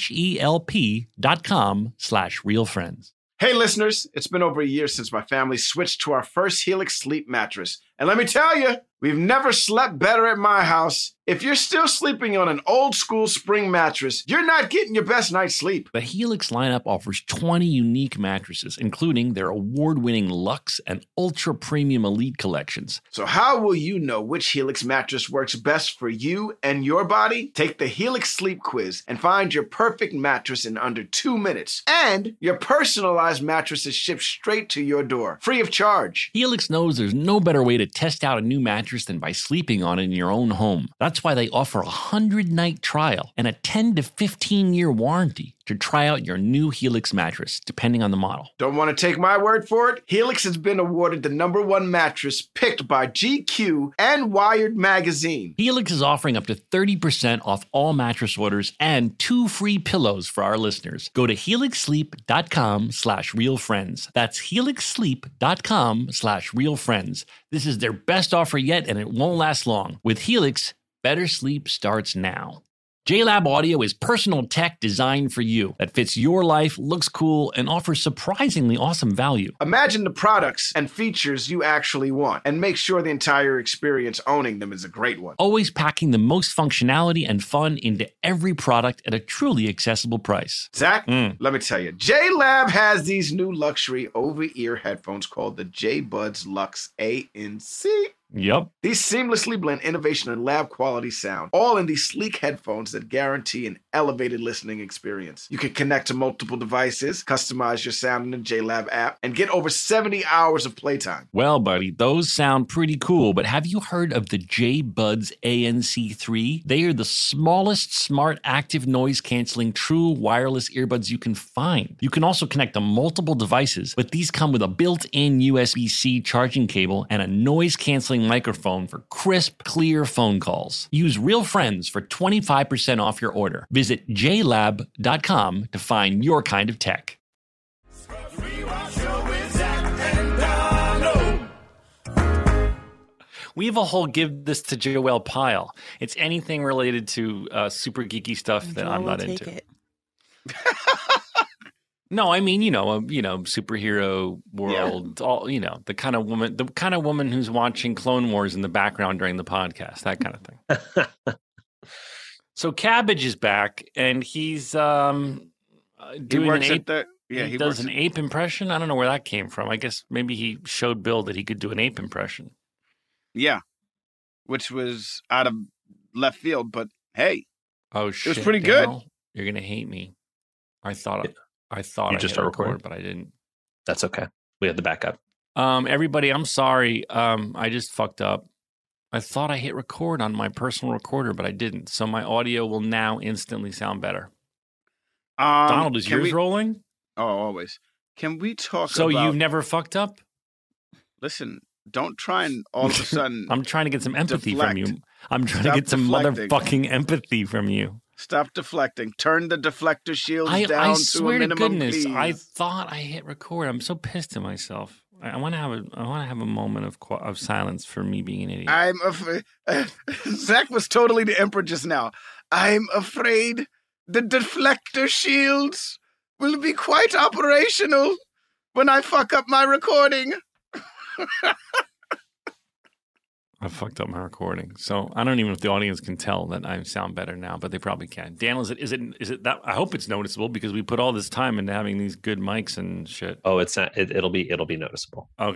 Speaker 1: H-E-L-P dot com slash realfriends.
Speaker 2: Hey listeners, it's been over a year since my family switched to our first Helix sleep mattress. And let me tell you, we've never slept better at my house. If you're still sleeping on an old school spring mattress, you're not getting your best night's sleep.
Speaker 1: The Helix lineup offers twenty unique mattresses, including their award-winning Luxe and Ultra Premium Elite collections.
Speaker 2: So how will you know which Helix mattress works best for you and your body? Take the Helix Sleep Quiz and find your perfect mattress in under two minutes. And your personalized mattress is shipped straight to your door, free of charge.
Speaker 1: Helix knows there's no better way to test out a new mattress than by sleeping on it in your own home. That's why they offer a one hundred night trial and a ten to fifteen year warranty to try out your new Helix mattress, depending on the model.
Speaker 2: Don't want to take my word for it? Helix has been awarded the number one mattress picked by G Q and Wired Magazine.
Speaker 1: Helix is offering up to thirty percent off all mattress orders and two free pillows for our listeners. Go to helixsleep.com slash realfriends. That's helixsleep.com slash realfriends. This is their best offer yet, and it won't last long. With Helix, better sleep starts now. JLab Audio is personal tech designed for you that fits your life, looks cool, and offers surprisingly awesome value.
Speaker 2: Imagine the products and features you actually want, and make sure the entire experience owning them is a great one.
Speaker 1: Always packing the most functionality and fun into every product at a truly accessible price.
Speaker 2: Zach,
Speaker 1: Mm.
Speaker 2: let me tell you, JLab has these new luxury over-ear headphones called the J-Buds Luxe A N C.
Speaker 1: Yep.
Speaker 2: These seamlessly blend innovation and lab quality sound, all in these sleek headphones that guarantee an elevated listening experience. You can connect to multiple devices, customize your sound in the JLab app, and get over seventy hours of playtime.
Speaker 1: Well, buddy, those sound pretty cool, but have you heard of the J-Buds A N C three? They are the smallest smart active noise canceling true wireless earbuds you can find. You can also connect to multiple devices, but these come with a built-in U S B-C charging cable and a noise canceling microphone for crisp, clear phone calls. Use Real Friends for twenty-five percent off your order. Visit j lab dot com to find your kind of tech. We have a whole give this to Joelle pile. It's anything related to uh, super geeky stuff that
Speaker 4: Joel
Speaker 1: I'm
Speaker 4: will
Speaker 1: not
Speaker 4: take
Speaker 1: into.
Speaker 4: it.
Speaker 1: No, I mean, you know, a, you know, superhero world, yeah. all, you know, the kind of woman, the kind of woman who's watching Clone Wars in the background during the podcast, that kind of thing. So Cabbage is back, and he's um, doing
Speaker 2: he
Speaker 1: an ape.
Speaker 2: the, yeah,
Speaker 1: he,
Speaker 2: he
Speaker 1: does an
Speaker 2: at...
Speaker 1: ape impression. I don't know where that came from. I guess maybe he showed Bill that he could do an ape impression.
Speaker 2: Yeah, which was out of left field, but hey,
Speaker 1: oh shit,
Speaker 2: it was pretty
Speaker 1: Daniel,
Speaker 2: good.
Speaker 1: You're gonna hate me. I thought I thought
Speaker 5: you
Speaker 1: I
Speaker 5: just
Speaker 1: hit
Speaker 5: record,
Speaker 1: record, but I didn't.
Speaker 5: That's okay. We had the backup.
Speaker 1: Um, everybody, I'm sorry. Um, I just fucked up. I thought I hit record on my personal recorder, but I didn't. So my audio will now instantly sound better.
Speaker 2: Um,
Speaker 1: Donald, is yours
Speaker 2: we...
Speaker 1: rolling?
Speaker 2: Oh, always. Can we talk
Speaker 1: so
Speaker 2: about...
Speaker 1: you've never fucked up?
Speaker 2: Listen, don't try and all of a sudden...
Speaker 1: I'm trying to get some empathy
Speaker 2: deflect.
Speaker 1: from you. I'm trying
Speaker 2: Stop
Speaker 1: to get some
Speaker 2: deflecting.
Speaker 1: motherfucking empathy from you.
Speaker 2: Stop deflecting. Turn the deflector shields
Speaker 1: I,
Speaker 2: down
Speaker 1: I
Speaker 2: to
Speaker 1: swear
Speaker 2: a
Speaker 1: to
Speaker 2: minimum,
Speaker 1: goodness,
Speaker 2: please.
Speaker 1: I thought I hit record. I'm so pissed at myself. I, I want to have a I want to have a moment of of silence for me being an idiot.
Speaker 2: I'm afraid. Uh, Zach was totally the emperor just now. I'm afraid the deflector shields will be quite operational when I fuck up my recording.
Speaker 1: I fucked up my recording, so I don't even know if the audience can tell that I sound better now, but they probably can. Dan, is it is it is it that? I hope it's noticeable because we put all this time into having these good mics and shit.
Speaker 5: Oh, it's not. It, it'll be it'll be noticeable.
Speaker 1: Okay.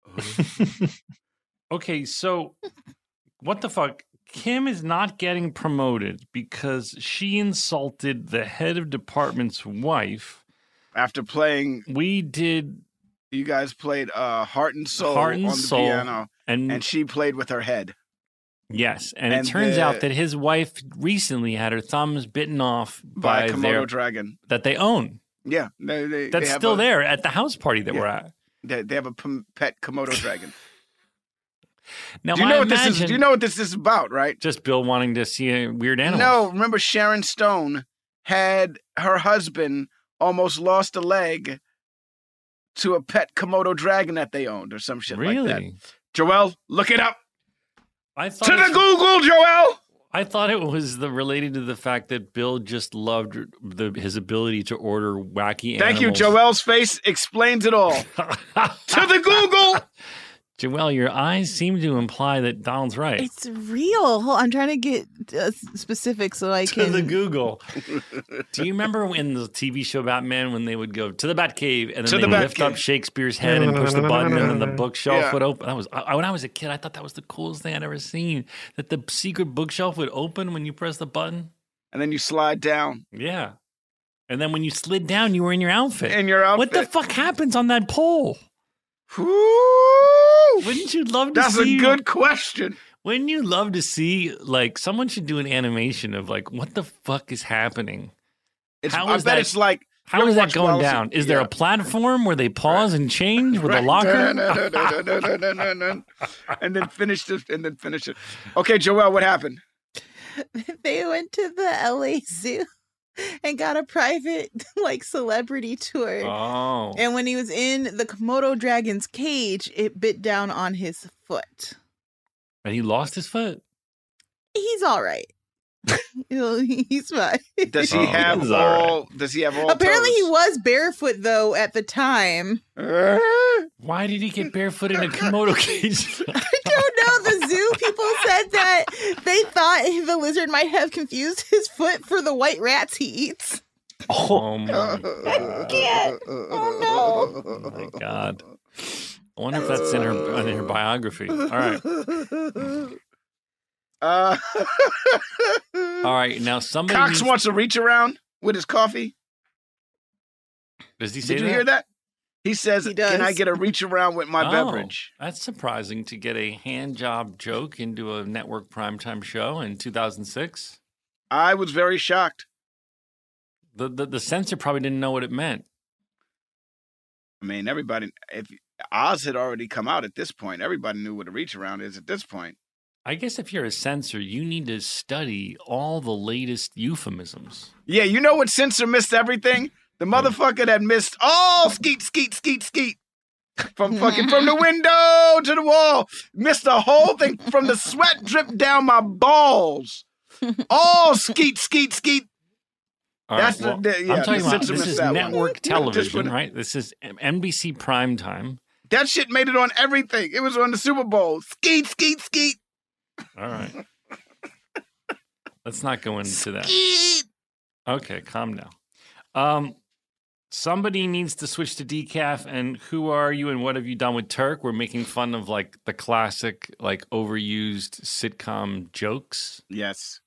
Speaker 1: Okay, so what the fuck? Kim is not getting promoted because she insulted the head of department's wife.
Speaker 2: After playing,
Speaker 1: we did.
Speaker 2: You guys played uh, Heart and Soul
Speaker 1: Heart and
Speaker 2: on the
Speaker 1: Soul,
Speaker 2: piano,
Speaker 1: and,
Speaker 2: and she played with her head.
Speaker 1: Yes, and,
Speaker 2: And
Speaker 1: it turns
Speaker 2: the-
Speaker 1: out that his wife recently had her thumbs bitten off
Speaker 2: By
Speaker 1: by,
Speaker 2: a Komodo
Speaker 1: their
Speaker 2: dragon.
Speaker 1: that they own.
Speaker 2: Yeah, they, they,
Speaker 1: That's
Speaker 2: they have
Speaker 1: still
Speaker 2: a,
Speaker 1: there at the house party that
Speaker 2: Yeah.
Speaker 1: we're at.
Speaker 2: They, they have a p- pet Komodo dragon.
Speaker 1: Now,
Speaker 2: Do you
Speaker 1: I
Speaker 2: know what this is?
Speaker 1: imagine
Speaker 2: Do you know what this is about? Right?
Speaker 1: just Bill wanting to see a weird animal.
Speaker 2: No, remember Sharon Stone had her husband almost lost a leg to a pet Komodo dragon that they owned or some shit
Speaker 1: really?
Speaker 2: like that. Joel, look it up.
Speaker 1: I thought
Speaker 2: To the
Speaker 1: it's-
Speaker 2: Google, Joel!
Speaker 1: I thought it was the related to the fact that Bill just loved the, his ability to order wacky
Speaker 2: Thank you,
Speaker 1: animals.
Speaker 2: Joel's face explains it all. To the Google!
Speaker 1: Joel, your eyes seem to imply that Donald's right.
Speaker 4: It's real. Hold- I'm trying to get uh, specific so I
Speaker 1: To
Speaker 4: can.
Speaker 1: the Google. Do you remember in the T V show Batman when they would go to the Batcave and then
Speaker 2: To
Speaker 1: they
Speaker 2: the
Speaker 1: would lift
Speaker 2: Batcave.
Speaker 1: up Shakespeare's head and push the button and then the bookshelf
Speaker 2: Yeah.
Speaker 1: would open? That was I, when I was a kid. I thought that was the coolest thing I'd ever seen. That the secret bookshelf would open when you press the button.
Speaker 2: And then you slide down
Speaker 1: Yeah, and then when you slid down, you were in your outfit.
Speaker 2: in your outfit.
Speaker 1: What the fuck happens on that pole?
Speaker 2: Woo!
Speaker 1: Wouldn't you love to
Speaker 2: That's
Speaker 1: see?
Speaker 2: a good question.
Speaker 1: Wouldn't you love to see like someone should do an animation of like what the fuck is happening?
Speaker 2: It's,
Speaker 1: How
Speaker 2: I
Speaker 1: is
Speaker 2: bet
Speaker 1: that-
Speaker 2: it's like
Speaker 1: How
Speaker 2: you
Speaker 1: is
Speaker 2: ever
Speaker 1: that
Speaker 2: watch
Speaker 1: going
Speaker 2: Wallace
Speaker 1: down?
Speaker 2: and-
Speaker 1: Is there
Speaker 2: yeah.
Speaker 1: a platform where they pause and change with a locker?
Speaker 2: and then finish it and then finish it. Okay, Joel, what happened?
Speaker 4: They went to the L A Zoo and got a private like celebrity tour.
Speaker 1: Oh,
Speaker 4: And when he was in the Komodo dragon's cage, it bit down on his foot.
Speaker 1: and he lost his foot.
Speaker 4: He's all right. He'll- He's fine.
Speaker 2: Does he
Speaker 1: Oh,
Speaker 2: have
Speaker 5: that's
Speaker 2: all?
Speaker 5: all right.
Speaker 2: Does he have all?
Speaker 4: Apparently, he
Speaker 2: toes?
Speaker 4: was barefoot though at the time.
Speaker 2: Uh,
Speaker 1: Why did he get barefoot in a Komodo cage?
Speaker 4: I don't know. The zoo people said that they thought the lizard might have confused his foot for the white rats he eats.
Speaker 1: Oh my god!
Speaker 4: can't. Oh,
Speaker 1: Oh my god! I wonder if that's in her in her biography. All right,
Speaker 2: Uh,
Speaker 1: all right. Now somebody
Speaker 2: Cox
Speaker 1: needs-
Speaker 2: wants to reach around with his coffee.
Speaker 1: Does he say
Speaker 2: Did you
Speaker 1: that?
Speaker 2: hear that? He says,
Speaker 4: He
Speaker 2: "Can I
Speaker 4: does.
Speaker 2: get a reach around with my
Speaker 1: Oh,
Speaker 2: beverage?"
Speaker 1: That's surprising to get a hand job joke into a network primetime show in two thousand six.
Speaker 2: I was very shocked.
Speaker 1: The, the the censor probably didn't know what it meant.
Speaker 2: I mean, everybody. If Oz had already come out at this point, everybody knew what a reach around is at this point.
Speaker 1: I guess if you're a censor, you need to study all the latest euphemisms.
Speaker 2: Yeah, you know what censor missed everything? The motherfucker that missed all skeet, skeet, skeet, skeet. From fucking from the window to the wall. Missed the whole thing from the sweat drip down my balls. All skeet, skeet, skeet.
Speaker 1: All
Speaker 2: That's
Speaker 1: right,
Speaker 2: the-
Speaker 1: well,
Speaker 2: the- yeah,
Speaker 1: I'm talking
Speaker 2: the
Speaker 1: about
Speaker 2: Simpsons
Speaker 1: this is
Speaker 2: that one.
Speaker 1: network
Speaker 2: Just
Speaker 1: television,
Speaker 2: put-
Speaker 1: right? This is N B C primetime.
Speaker 2: That shit made it on everything. It was on the Super Bowl. Skeet, skeet, skeet.
Speaker 1: All right. Let's not go into that.
Speaker 2: Skeet.
Speaker 1: Okay, calm down. Um, somebody needs to switch to decaf. And who are you and what have you done with Turk? We're making fun of like the classic, like overused sitcom jokes.
Speaker 2: Yes.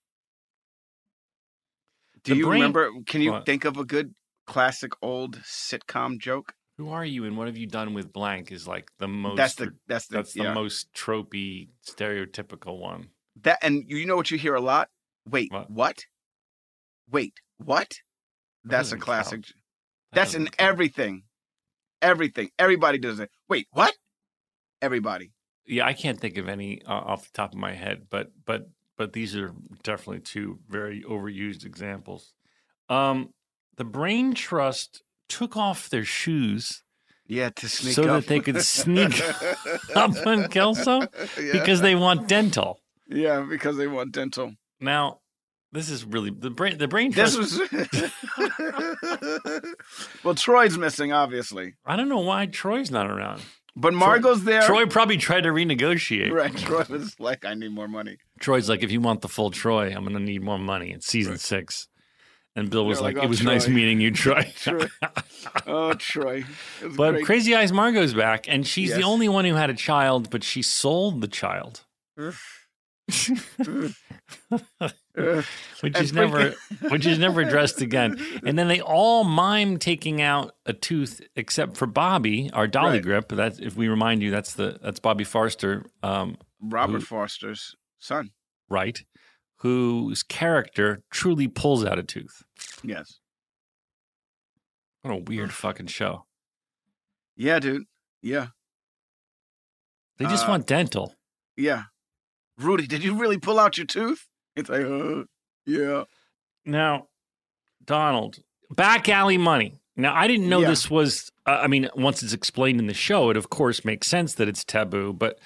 Speaker 2: Do
Speaker 1: The
Speaker 2: you
Speaker 1: brain-
Speaker 2: remember? Can you
Speaker 1: What?
Speaker 2: think of a good classic old sitcom joke?
Speaker 1: Who are you and what have you done with blank is like the most.
Speaker 2: That's the that's the
Speaker 1: that's the
Speaker 2: yeah.
Speaker 1: most tropey, stereotypical one.
Speaker 2: that and you know what you hear a lot? Wait,
Speaker 1: What?
Speaker 2: what? Wait, what?
Speaker 1: That
Speaker 2: That's a
Speaker 1: doesn't
Speaker 2: classic.
Speaker 1: count. That
Speaker 2: That's in
Speaker 1: doesn't count.
Speaker 2: everything. Everything. Everybody does it. Wait, what? Everybody.
Speaker 1: Yeah, I can't think of any uh, off the top of my head, but but but these are definitely two very overused examples. Um, the Brain Trust took off their shoes
Speaker 2: Yeah, to sneak
Speaker 1: so
Speaker 2: up.
Speaker 1: that they could sneak up on Kelso
Speaker 2: Yeah.
Speaker 1: because they want dental.
Speaker 2: yeah, because they want dental.
Speaker 1: Now, this is really the brain. The Brain
Speaker 2: This
Speaker 1: Trust.
Speaker 2: was well, Troy's missing, obviously,
Speaker 1: I don't know why Troy's not around.
Speaker 2: but Margot's there.
Speaker 1: Troy probably tried to renegotiate.
Speaker 2: right? Troy was like, "I need more money."
Speaker 1: Troy's like, if you want the full Troy, I'm going to need more money. It's season
Speaker 2: Right.
Speaker 1: six. And Bill was
Speaker 2: They're
Speaker 1: like,
Speaker 2: like,
Speaker 1: it
Speaker 2: "Oh,
Speaker 1: was nice
Speaker 2: Troy."
Speaker 1: meeting you, Troy.
Speaker 2: Troy. Oh, Troy. It was
Speaker 1: But
Speaker 2: great.
Speaker 1: Crazy Eyes Margot's back, and she's the
Speaker 2: Yes.
Speaker 1: only one who had a child, but she sold the child,
Speaker 2: Uh,
Speaker 1: which
Speaker 2: And
Speaker 1: is never, which is never addressed again. And then they all mime taking out a tooth, except for Bobby, our Dolly
Speaker 2: Right.
Speaker 1: Grip. That's if we remind you, that's the that's Bobby Forster, um,
Speaker 2: Robert
Speaker 1: Who-
Speaker 2: Foster's son.
Speaker 1: right? Whose character truly pulls out a tooth.
Speaker 2: Yes.
Speaker 1: What a weird fucking show.
Speaker 2: Yeah, dude. Yeah.
Speaker 1: They just
Speaker 2: Uh,
Speaker 1: want dental.
Speaker 2: Yeah. Rudy, did you really pull out your tooth? It's like, uh, yeah.
Speaker 1: Now, Donald, back alley money. Now, I didn't know
Speaker 2: Yeah.
Speaker 1: this was, uh, I mean, once it's explained in the show, it of course makes sense that it's taboo, but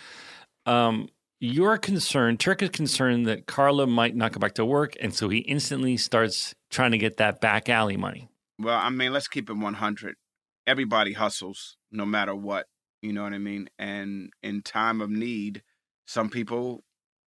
Speaker 1: um, you're concerned, Turk is concerned that Carla might not go back to work, and so he instantly starts trying to get that back alley money.
Speaker 2: Well, I mean, let's keep it one hundred. Everybody hustles no matter what. You know what I mean? And in time of need, some people,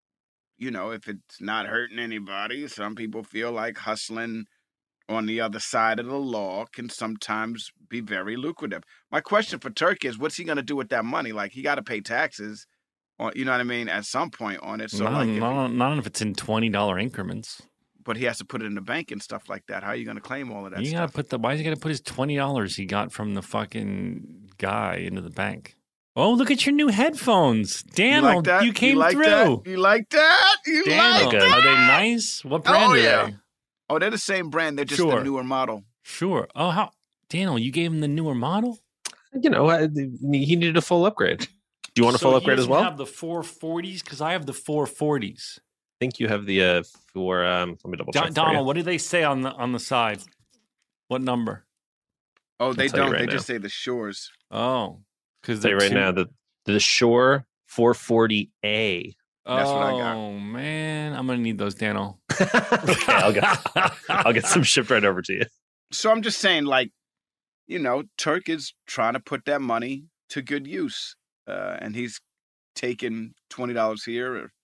Speaker 2: you know, if it's not hurting anybody, some people feel like hustling on the other side of the law can sometimes be very lucrative. My question for Turk is, what's he going to do with that money? Like, he got to pay taxes, on, you know what I mean, at some point on it. So,
Speaker 1: not,
Speaker 2: like, if he-
Speaker 1: not, not if it's in twenty dollars increments.
Speaker 2: but he has to put it in the bank and stuff like that. How are you going to claim all of that
Speaker 1: You
Speaker 2: stuff?
Speaker 1: gotta put the, why is he got to put his twenty dollars he got from the fucking guy into the bank? Oh, look at your new headphones.
Speaker 2: You
Speaker 1: Daniel,
Speaker 2: like that?
Speaker 1: you came
Speaker 2: like
Speaker 1: through.
Speaker 2: That? You like that? You
Speaker 1: Daniel,
Speaker 2: like
Speaker 5: that?
Speaker 1: are they nice? What brand
Speaker 2: Oh,
Speaker 1: are
Speaker 2: yeah.
Speaker 1: they?
Speaker 2: Oh, they're the same brand. They're just
Speaker 1: Sure.
Speaker 2: the newer model.
Speaker 1: Sure. Oh, how Daniel, you gave him the newer model?
Speaker 5: You know, I, he needed a full upgrade. Do you want a
Speaker 1: So
Speaker 5: full
Speaker 1: he
Speaker 5: upgrade as
Speaker 1: doesn't
Speaker 5: well?
Speaker 1: have the four forties because I have the four forties.
Speaker 5: I think you have the uh, for. Um, let me double check.
Speaker 1: Don,
Speaker 5: for
Speaker 1: Donald,
Speaker 5: you.
Speaker 1: what do they say on the on the side? What number?
Speaker 2: Oh, they
Speaker 5: tell you
Speaker 2: don't.
Speaker 5: right
Speaker 2: they
Speaker 5: now.
Speaker 2: just say the Shores.
Speaker 1: Oh, because
Speaker 5: Say right now the the Shure four forty A.
Speaker 2: That's
Speaker 1: oh,
Speaker 2: what I got.
Speaker 1: man, I'm gonna need those, Daniel.
Speaker 5: Okay, I'll get I'll get some shipped right over to you.
Speaker 2: So I'm just saying, like, you know, Turk is trying to put that money to good use, uh, and he's taking twenty dollars here or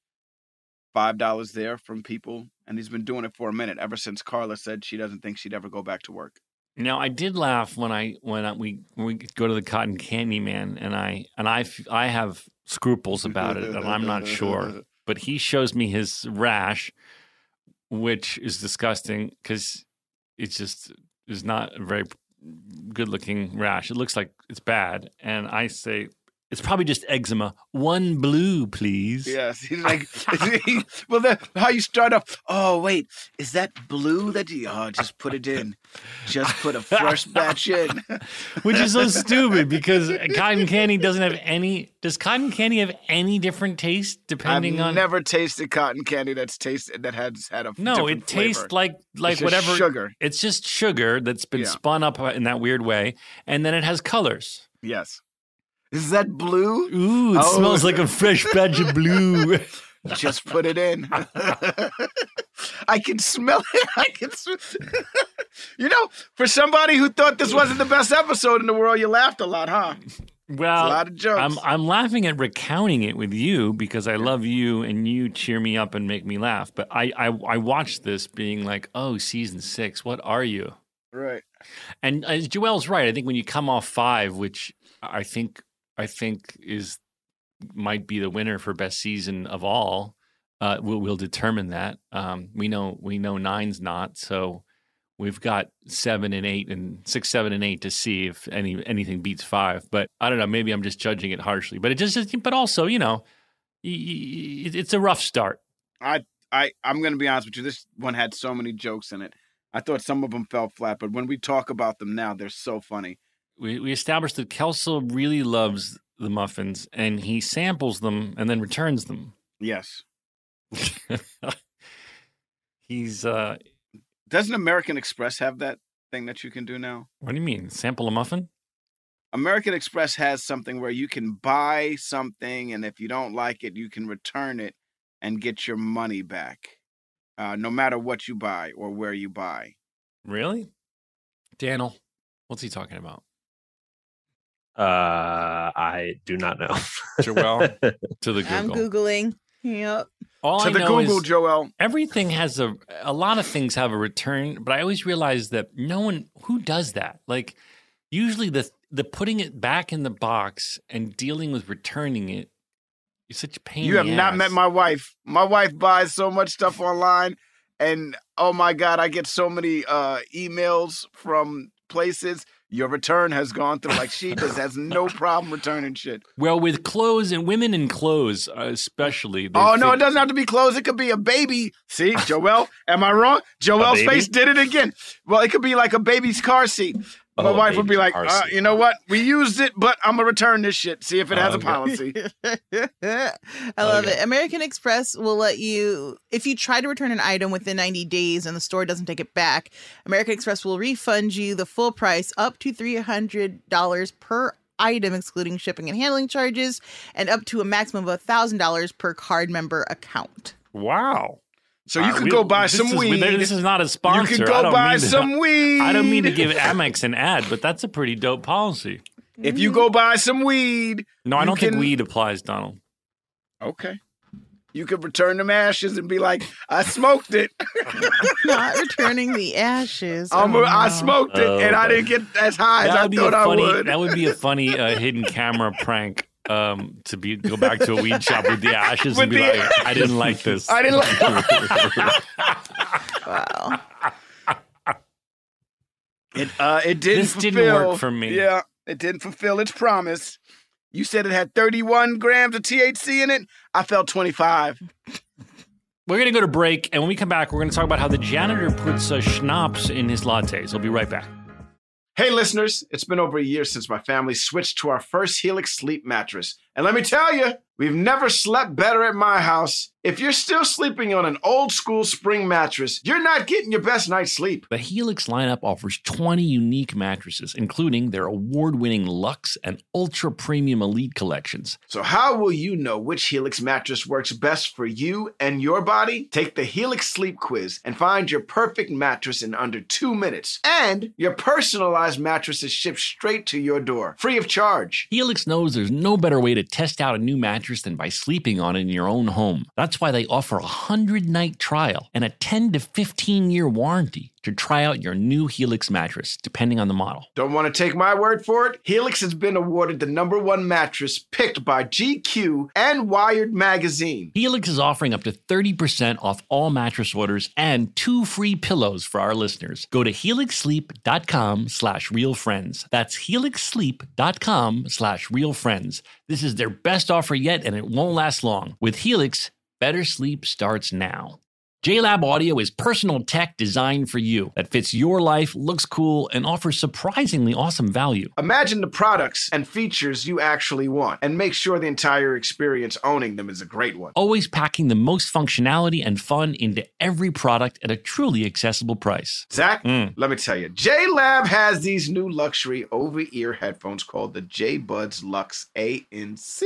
Speaker 2: five dollars there from people, and he's been doing it for a minute ever since Carla said she doesn't think she'd ever go back to work.
Speaker 1: Now I did laugh when I when I, we when we go to the Cotton Candy Man, and I and I f- I have scruples about it, and I'm not sure. But he shows me his rash, which is disgusting because it's just is not a very good looking rash. It looks like it's bad, and I say it's probably just eczema. One blue, please.
Speaker 2: Yes, he's like, well, then how you start up? Oh, wait, is that blue that you? Oh, just put it in. Just put a fresh batch in.
Speaker 1: Which is so stupid because cotton candy doesn't have any. Does cotton candy have any different taste depending
Speaker 2: I've
Speaker 1: on?
Speaker 2: never tasted cotton candy that's tasted that has had a
Speaker 1: No,
Speaker 2: different
Speaker 1: it tastes
Speaker 2: flavor.
Speaker 1: like like
Speaker 2: It's just
Speaker 1: whatever
Speaker 2: sugar.
Speaker 1: It's just sugar that's been
Speaker 2: Yeah.
Speaker 1: spun up in that weird way, and then it has colors.
Speaker 2: Yes. Is that blue?
Speaker 1: Ooh, it
Speaker 2: Oh.
Speaker 1: smells like a fresh batch of blue.
Speaker 2: Just put it in. I can smell it. I can. Sm- you know, for somebody who thought this wasn't the best episode in the world, you laughed a lot, huh?
Speaker 1: Well,
Speaker 2: a lot of jokes.
Speaker 1: I'm I'm laughing at recounting it with you because I love you and you cheer me up and make me laugh. But I I, I watched this being like, oh, season six, what are you?
Speaker 2: Right.
Speaker 1: And as Joelle's right, I think when you come off five, which I think I think is might be the winner for best season of all, uh, we'll we'll determine that. Um, we know we know nine's not, so we've got seven and eight and six, seven and eight to see if any anything beats five. But I don't know. Maybe I'm just judging it harshly. But it just, but also, you know, it's a rough start.
Speaker 2: I I I'm gonna be honest with you. This one had so many jokes in it. I thought some of them fell flat, but when we talk about them now, they're so funny.
Speaker 1: We we established that Kelso really loves the muffins, and he samples them and then returns them.
Speaker 2: Yes.
Speaker 1: He's. uh
Speaker 2: Doesn't American Express have that thing that you can do now?
Speaker 1: What do you mean? Sample a muffin?
Speaker 2: American Express has something where you can buy something, and if you don't like it, you can return it and get your money back, uh, no matter what you buy or where you buy.
Speaker 1: Really? Daniel, what's he talking about?
Speaker 5: Uh, I do not know.
Speaker 1: Joelle, to the Google.
Speaker 4: I'm Googling. Yep.
Speaker 1: All
Speaker 2: to
Speaker 1: I
Speaker 2: the
Speaker 1: know
Speaker 2: Google,
Speaker 1: is
Speaker 2: Joel.
Speaker 1: everything has a, a lot of things have a return, but I always realize that no one, who does that? Like, usually the the putting it back in the box and dealing with returning it is such a pain.
Speaker 2: You have
Speaker 1: in the
Speaker 2: not
Speaker 1: ass.
Speaker 2: met my wife. My wife buys so much stuff online, and oh my God, I get so many uh, emails from places. Your return has gone through. Like, she just has no problem returning shit.
Speaker 1: Well, with clothes and women in clothes, uh, especially. they
Speaker 2: Oh, no,
Speaker 1: fit-
Speaker 2: it doesn't have to be clothes. It could be a baby. See, Joel, am I wrong? Joel's
Speaker 5: baby?
Speaker 2: face did it again. Well, it could be like a baby's car seat. My
Speaker 5: Oh,
Speaker 2: wife would be
Speaker 5: baby's
Speaker 2: like,
Speaker 5: car
Speaker 2: uh,
Speaker 5: seat.
Speaker 2: you know what? We used it, but I'm going to return this shit. See if it has
Speaker 1: Oh,
Speaker 2: a policy.
Speaker 4: I love
Speaker 1: Okay.
Speaker 4: it. American Express will let you, if you try to return an item within ninety days and the store doesn't take it back, American Express will refund you the full price up to three hundred dollars per item, excluding shipping and handling charges, and up to a maximum of one thousand dollars per card member account.
Speaker 1: Wow.
Speaker 2: So you
Speaker 1: Uh,
Speaker 2: could
Speaker 1: we-
Speaker 2: go buy
Speaker 1: this
Speaker 2: some
Speaker 1: is,
Speaker 2: weed.
Speaker 1: This is not a
Speaker 2: You
Speaker 1: sponsor.
Speaker 2: could
Speaker 1: I
Speaker 2: go
Speaker 1: don't
Speaker 2: buy
Speaker 1: mean to-
Speaker 2: some weed.
Speaker 1: I don't mean to give Amex an ad, but that's a pretty dope policy.
Speaker 2: If you go buy some weed.
Speaker 1: No, I
Speaker 2: you
Speaker 1: don't think
Speaker 2: can-
Speaker 1: weed applies, Donald.
Speaker 2: Okay. You could return them ashes and be like, I smoked it.
Speaker 4: Not returning the ashes.
Speaker 2: I'm
Speaker 4: Oh,
Speaker 2: a- I
Speaker 4: no.
Speaker 2: smoked it,
Speaker 5: Oh,
Speaker 2: and I
Speaker 5: boy.
Speaker 2: didn't get as high as
Speaker 1: That
Speaker 2: I
Speaker 1: would be a
Speaker 2: thought I
Speaker 1: funny.
Speaker 2: would.
Speaker 1: That would be a funny uh, hidden camera prank. Um, to be go back to a weed shop with the ashes and
Speaker 2: With
Speaker 1: be
Speaker 2: the-
Speaker 1: like, I didn't like this.
Speaker 2: I didn't like
Speaker 4: Wow.
Speaker 2: it. Uh, it didn't
Speaker 1: This didn't
Speaker 2: fulfill.
Speaker 1: work for me.
Speaker 2: Yeah, it didn't fulfill its promise. You said it had thirty-one grams of T H C in it. I felt twenty-five.
Speaker 1: We're gonna go to break, and when we come back, we're gonna talk about how the janitor puts uh, schnapps in his lattes. We'll be right back.
Speaker 2: Hey, listeners, it's been over a year since my family switched to our first Helix sleep mattress. And let me tell you, we've never slept better at my house. If you're still sleeping on an old school spring mattress, you're not getting your best night's sleep.
Speaker 1: The Helix lineup offers twenty unique mattresses, including their award-winning Luxe and Ultra Premium Elite collections.
Speaker 2: So how will you know which Helix mattress works best for you and your body? Take the Helix Sleep Quiz and find your perfect mattress in under two minutes. And your personalized mattress is shipped straight to your door, free of charge.
Speaker 1: Helix knows there's no better way to test out a new mattress than by sleeping on it in your own home. That's why they offer a hundred-night trial and a ten to fifteen-year warranty to try out your new Helix mattress, depending on the model.
Speaker 2: Don't want to take my word for it? Helix has been awarded the number one mattress picked by G Q and Wired Magazine.
Speaker 1: Helix is offering up to thirty percent off all mattress orders and two free pillows for our listeners. Go to helixsleep.com slash realfriends. That's helixsleep.com slash realfriends. This is their best offer yet, and it won't last long. With Helix, better sleep starts now. JLab Audio is personal tech designed for you that fits your life, looks cool, and offers surprisingly awesome value.
Speaker 2: Imagine the products and features you actually want, and make sure the entire experience owning them is a great one.
Speaker 1: Always packing the most functionality and fun into every product at a truly accessible price.
Speaker 2: Zach,
Speaker 1: Mm.
Speaker 2: let me tell you, JLab has these new luxury over-ear headphones called the J Buds Luxe A N C.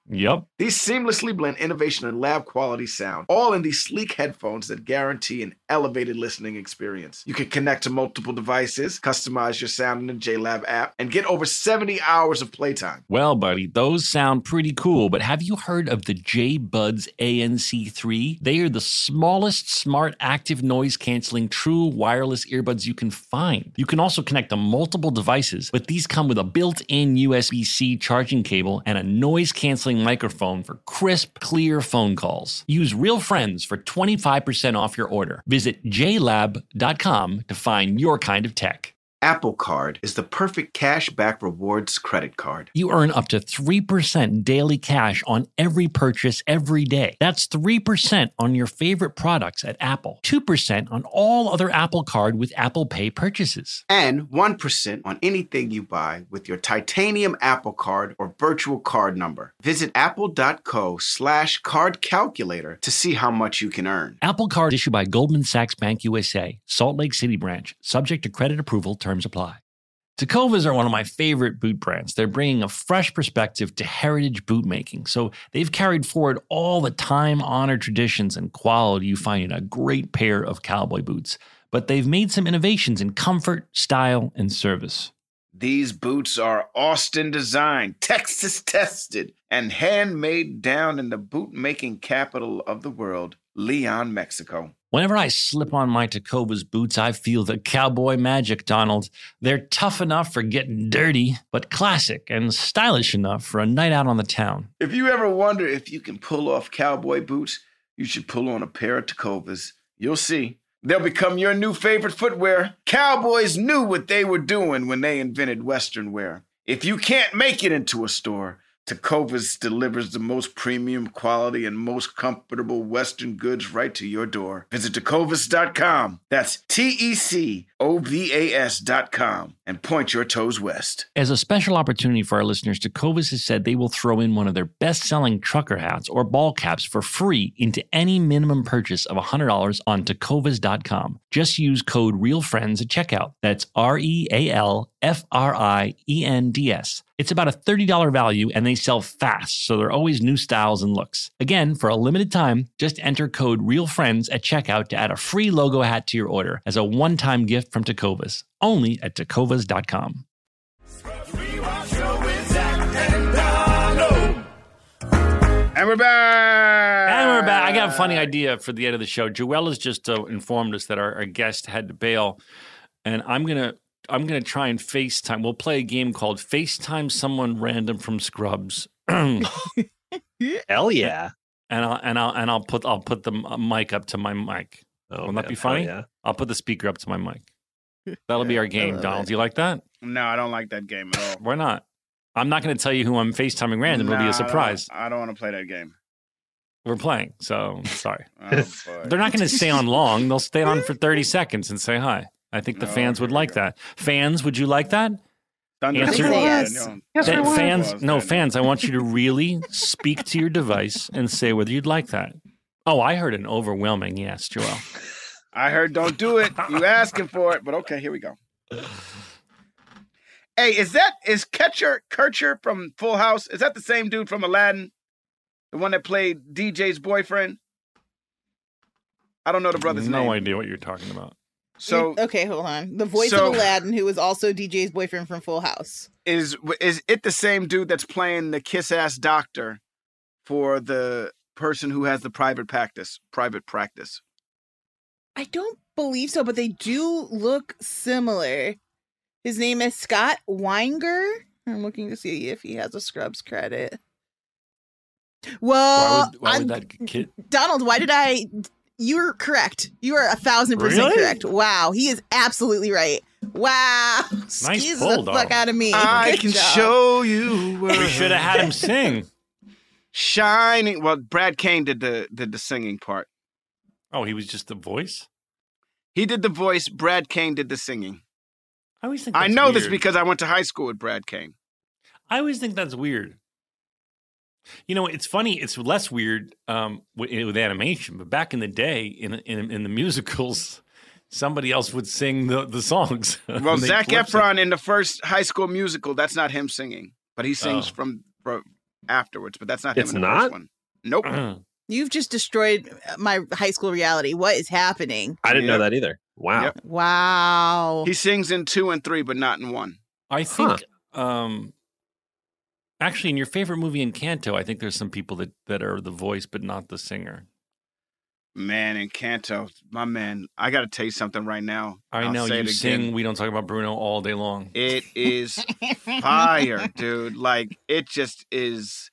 Speaker 1: Yep.
Speaker 2: These seamlessly blend innovation and lab quality sound, all in these sleek headphones that guarantee an elevated listening experience. You can connect to multiple devices, customize your sound in the J Lab app, and get over seventy hours of playtime.
Speaker 1: Well, buddy, those sound pretty cool, but have you heard of the J-Buds A N C three? They are the smallest, smart, active noise-canceling, true wireless earbuds you can find. You can also connect to multiple devices, but these come with a built-in U S B-C charging cable and a noise-canceling microphone for crisp, clear phone calls. Use Real Friends for twenty-five percent off your order. Visit j lab dot com to find your kind of tech.
Speaker 2: Apple Card is the perfect cash back rewards credit card.
Speaker 1: You earn up to three percent daily cash on every purchase every day. That's three percent on your favorite products at Apple, two percent on all other Apple Card with Apple Pay purchases.
Speaker 2: And one percent on anything you buy with your titanium Apple Card or virtual card number. Visit apple.co slash card calculator to see how much you can earn.
Speaker 1: Apple Card issued by Goldman Sachs Bank U S A, Salt Lake City branch, subject to credit approval. Terms apply. Tecovas are one of my favorite boot brands. They're bringing a fresh perspective to heritage boot making. So they've carried forward all the time-honored traditions and quality you find in a great pair of cowboy boots. But they've made some innovations in comfort, style, and service.
Speaker 2: These boots are Austin designed, Texas tested, and handmade down in the boot-making capital of the world, Leon, Mexico.
Speaker 1: Whenever I slip on my Tecovas boots, I feel the cowboy magic, Donald. They're tough enough for getting dirty, but classic and stylish enough for a night out on the town.
Speaker 2: If you ever wonder if you can pull off cowboy boots, you should pull on a pair of Tecovas. You'll see. They'll become your new favorite footwear. Cowboys knew what they were doing when they invented Western wear. If you can't make it into a store, Tecovas delivers the most premium quality and most comfortable Western goods right to your door. Visit tecovas dot com. That's T E C O V A S dot com and point your toes west.
Speaker 1: As a special opportunity for our listeners, Tecovas has said they will throw in one of their best-selling trucker hats or ball caps for free into any minimum purchase of one hundred dollars on tecovas dot com. Just use code REALFRIENDS at checkout. That's R E A L F R I E N D S. It's about a thirty dollars value, and they sell fast, so there are always new styles and looks. Again, for a limited time, just enter code REALFRIENDS at checkout to add a free logo hat to your order as a one-time gift from Tecovas, only at tecovas dot com.
Speaker 2: And we're back!
Speaker 1: And we're back. I got a funny idea for the end of the show. Joelle has just uh, informed us that our, our guest had to bail, and I'm going to I'm going to try and FaceTime. We'll play a game called FaceTime Someone Random from Scrubs.
Speaker 5: Hell yeah.
Speaker 1: And I'll and I'll and I'll put I'll put the mic up to my mic.
Speaker 5: Oh,
Speaker 1: Will
Speaker 5: man,
Speaker 1: that be funny?
Speaker 5: hell yeah.
Speaker 1: I'll put the speaker up to my mic. That'll be our game, Donald. Do you like that?
Speaker 2: No, I don't like that game at all.
Speaker 1: Why not? I'm not going to tell you who I'm FaceTiming random. It'll be
Speaker 2: Nah,
Speaker 1: a surprise.
Speaker 2: I don't, I don't want to play that game.
Speaker 1: We're playing, so sorry.
Speaker 2: Oh, boy.
Speaker 1: They're not going to stay on long. They'll stay on for thirty seconds and say hi. I think the
Speaker 2: No,
Speaker 1: fans would
Speaker 2: here we
Speaker 1: like
Speaker 2: go.
Speaker 1: that. Fans, would you like that?
Speaker 2: Thunder
Speaker 1: Answer-
Speaker 2: Squad,
Speaker 4: Yes.
Speaker 2: you know.
Speaker 5: Yes,
Speaker 1: Fa-
Speaker 5: we would.
Speaker 1: fans, no, fans, I want you to really speak to your device and say whether you'd like that. Oh, I heard an overwhelming yes, Joel.
Speaker 2: I heard don't do it. You asking for it, but okay, here we go. Hey, is that is Ketcher Kircher from Full House? Is that the same dude from Aladdin? The one that played D J's boyfriend? I don't know the brother's
Speaker 1: no
Speaker 2: name.
Speaker 1: idea what you're talking about.
Speaker 2: So
Speaker 4: okay, hold on. The voice
Speaker 2: so-
Speaker 4: of Aladdin, who was also D J's boyfriend from Full House.
Speaker 2: is is it the same dude that's playing the kiss ass doctor for the person who has the private practice? Private practice.
Speaker 4: I don't believe so, but they do look similar. His name is Scott Weinger. I'm looking to see if he has a Scrubs credit.
Speaker 1: Why
Speaker 4: Well,
Speaker 1: would, why
Speaker 4: I'm-
Speaker 1: would that kid?
Speaker 4: Donald, why did I? You're correct. You are a thousand percent
Speaker 1: Really?
Speaker 4: correct. Wow, he is absolutely right. Wow, excuse
Speaker 1: pull,
Speaker 4: the fuck
Speaker 1: Donald.
Speaker 4: out of me.
Speaker 2: I
Speaker 4: Good
Speaker 2: can
Speaker 4: job.
Speaker 2: show you. Where
Speaker 1: We should have had him sing.
Speaker 2: Shining. Well, Brad Kane did the did the singing part.
Speaker 1: Oh, he was just the voice?
Speaker 2: He did the voice. Brad Kane did the singing.
Speaker 1: I always think
Speaker 2: I
Speaker 1: that's
Speaker 2: know this
Speaker 1: weird.
Speaker 2: because I went to high school with Brad Kane.
Speaker 1: I always think that's weird. You know, it's funny. It's less weird um, with, with animation, but back in the day, in in, in the musicals, somebody else would sing the, the songs.
Speaker 2: Well,
Speaker 1: They
Speaker 2: Zac
Speaker 1: flip
Speaker 2: Efron in the first High School Musical, that's not him singing, but he sings
Speaker 1: Oh.
Speaker 2: from, from afterwards, but that's not him
Speaker 5: It's
Speaker 2: in the
Speaker 5: not?
Speaker 2: first one. Nope.
Speaker 4: You've just destroyed my high school reality. What is happening?
Speaker 5: I didn't
Speaker 2: Yep.
Speaker 5: know that either. Wow.
Speaker 2: Yep.
Speaker 4: Wow.
Speaker 2: He sings in two and three, but not in one.
Speaker 1: I think, um, actually, in your favorite movie, Encanto, I think there's some people that, that are the voice, but not the singer.
Speaker 2: Man, Encanto, my man, I got to tell you something right now.
Speaker 1: I
Speaker 2: I'll
Speaker 1: know
Speaker 2: say
Speaker 1: you
Speaker 2: it
Speaker 1: sing
Speaker 2: again.
Speaker 1: We Don't Talk About Bruno all day long.
Speaker 2: It is fire, dude. Like, it just is.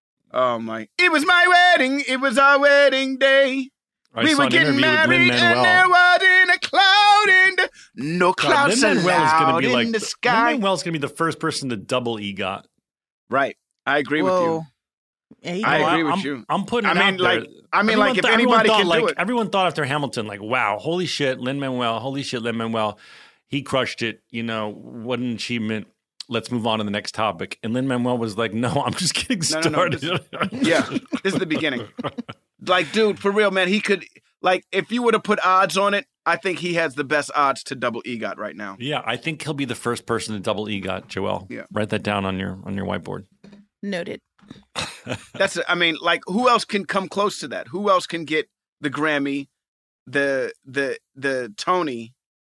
Speaker 2: Oh, my. It was my wedding. It was our wedding day.
Speaker 1: I
Speaker 2: we
Speaker 1: saw
Speaker 2: were
Speaker 1: an
Speaker 2: getting
Speaker 1: interview with
Speaker 2: married, and
Speaker 1: Lin-Manuel.
Speaker 2: there wasn't a cloud in the... No clouds
Speaker 1: Lin-Manuel is
Speaker 2: allowed
Speaker 1: gonna be
Speaker 2: in
Speaker 1: like
Speaker 2: the sky.
Speaker 1: Lin-Manuel's going to be the first person to double EGOT.
Speaker 2: Right. I agree with
Speaker 4: Whoa.
Speaker 2: you.
Speaker 4: Yeah, he
Speaker 2: I
Speaker 4: got-
Speaker 2: agree with
Speaker 1: I'm,
Speaker 2: you.
Speaker 1: I'm putting
Speaker 2: I
Speaker 1: it
Speaker 2: mean,
Speaker 1: out
Speaker 2: like,
Speaker 1: there.
Speaker 2: I mean,
Speaker 1: Everyone
Speaker 2: like, if
Speaker 1: th- everyone
Speaker 2: anybody
Speaker 1: thought,
Speaker 2: can
Speaker 1: like,
Speaker 2: do it.
Speaker 1: Everyone thought after Hamilton, like, wow, holy shit, Lin-Manuel, holy shit, Lin-Manuel, he crushed it. You know, what an achievement. Let's move on to the next topic. And Lin-Manuel was like, no, I'm just getting
Speaker 2: No, no, no,
Speaker 1: started.
Speaker 2: Yeah, this is the beginning. Like, dude, for real, man, he could, like, if you were to put odds on it, I think he has the best odds to double EGOT right now.
Speaker 1: Yeah, I think he'll be the first person to double EGOT, Joel.
Speaker 2: Yeah.
Speaker 1: Write that down on your on your whiteboard.
Speaker 4: Noted.
Speaker 2: That's, I mean, like, who else can come close to that? Who else can get the Grammy, the the the Tony,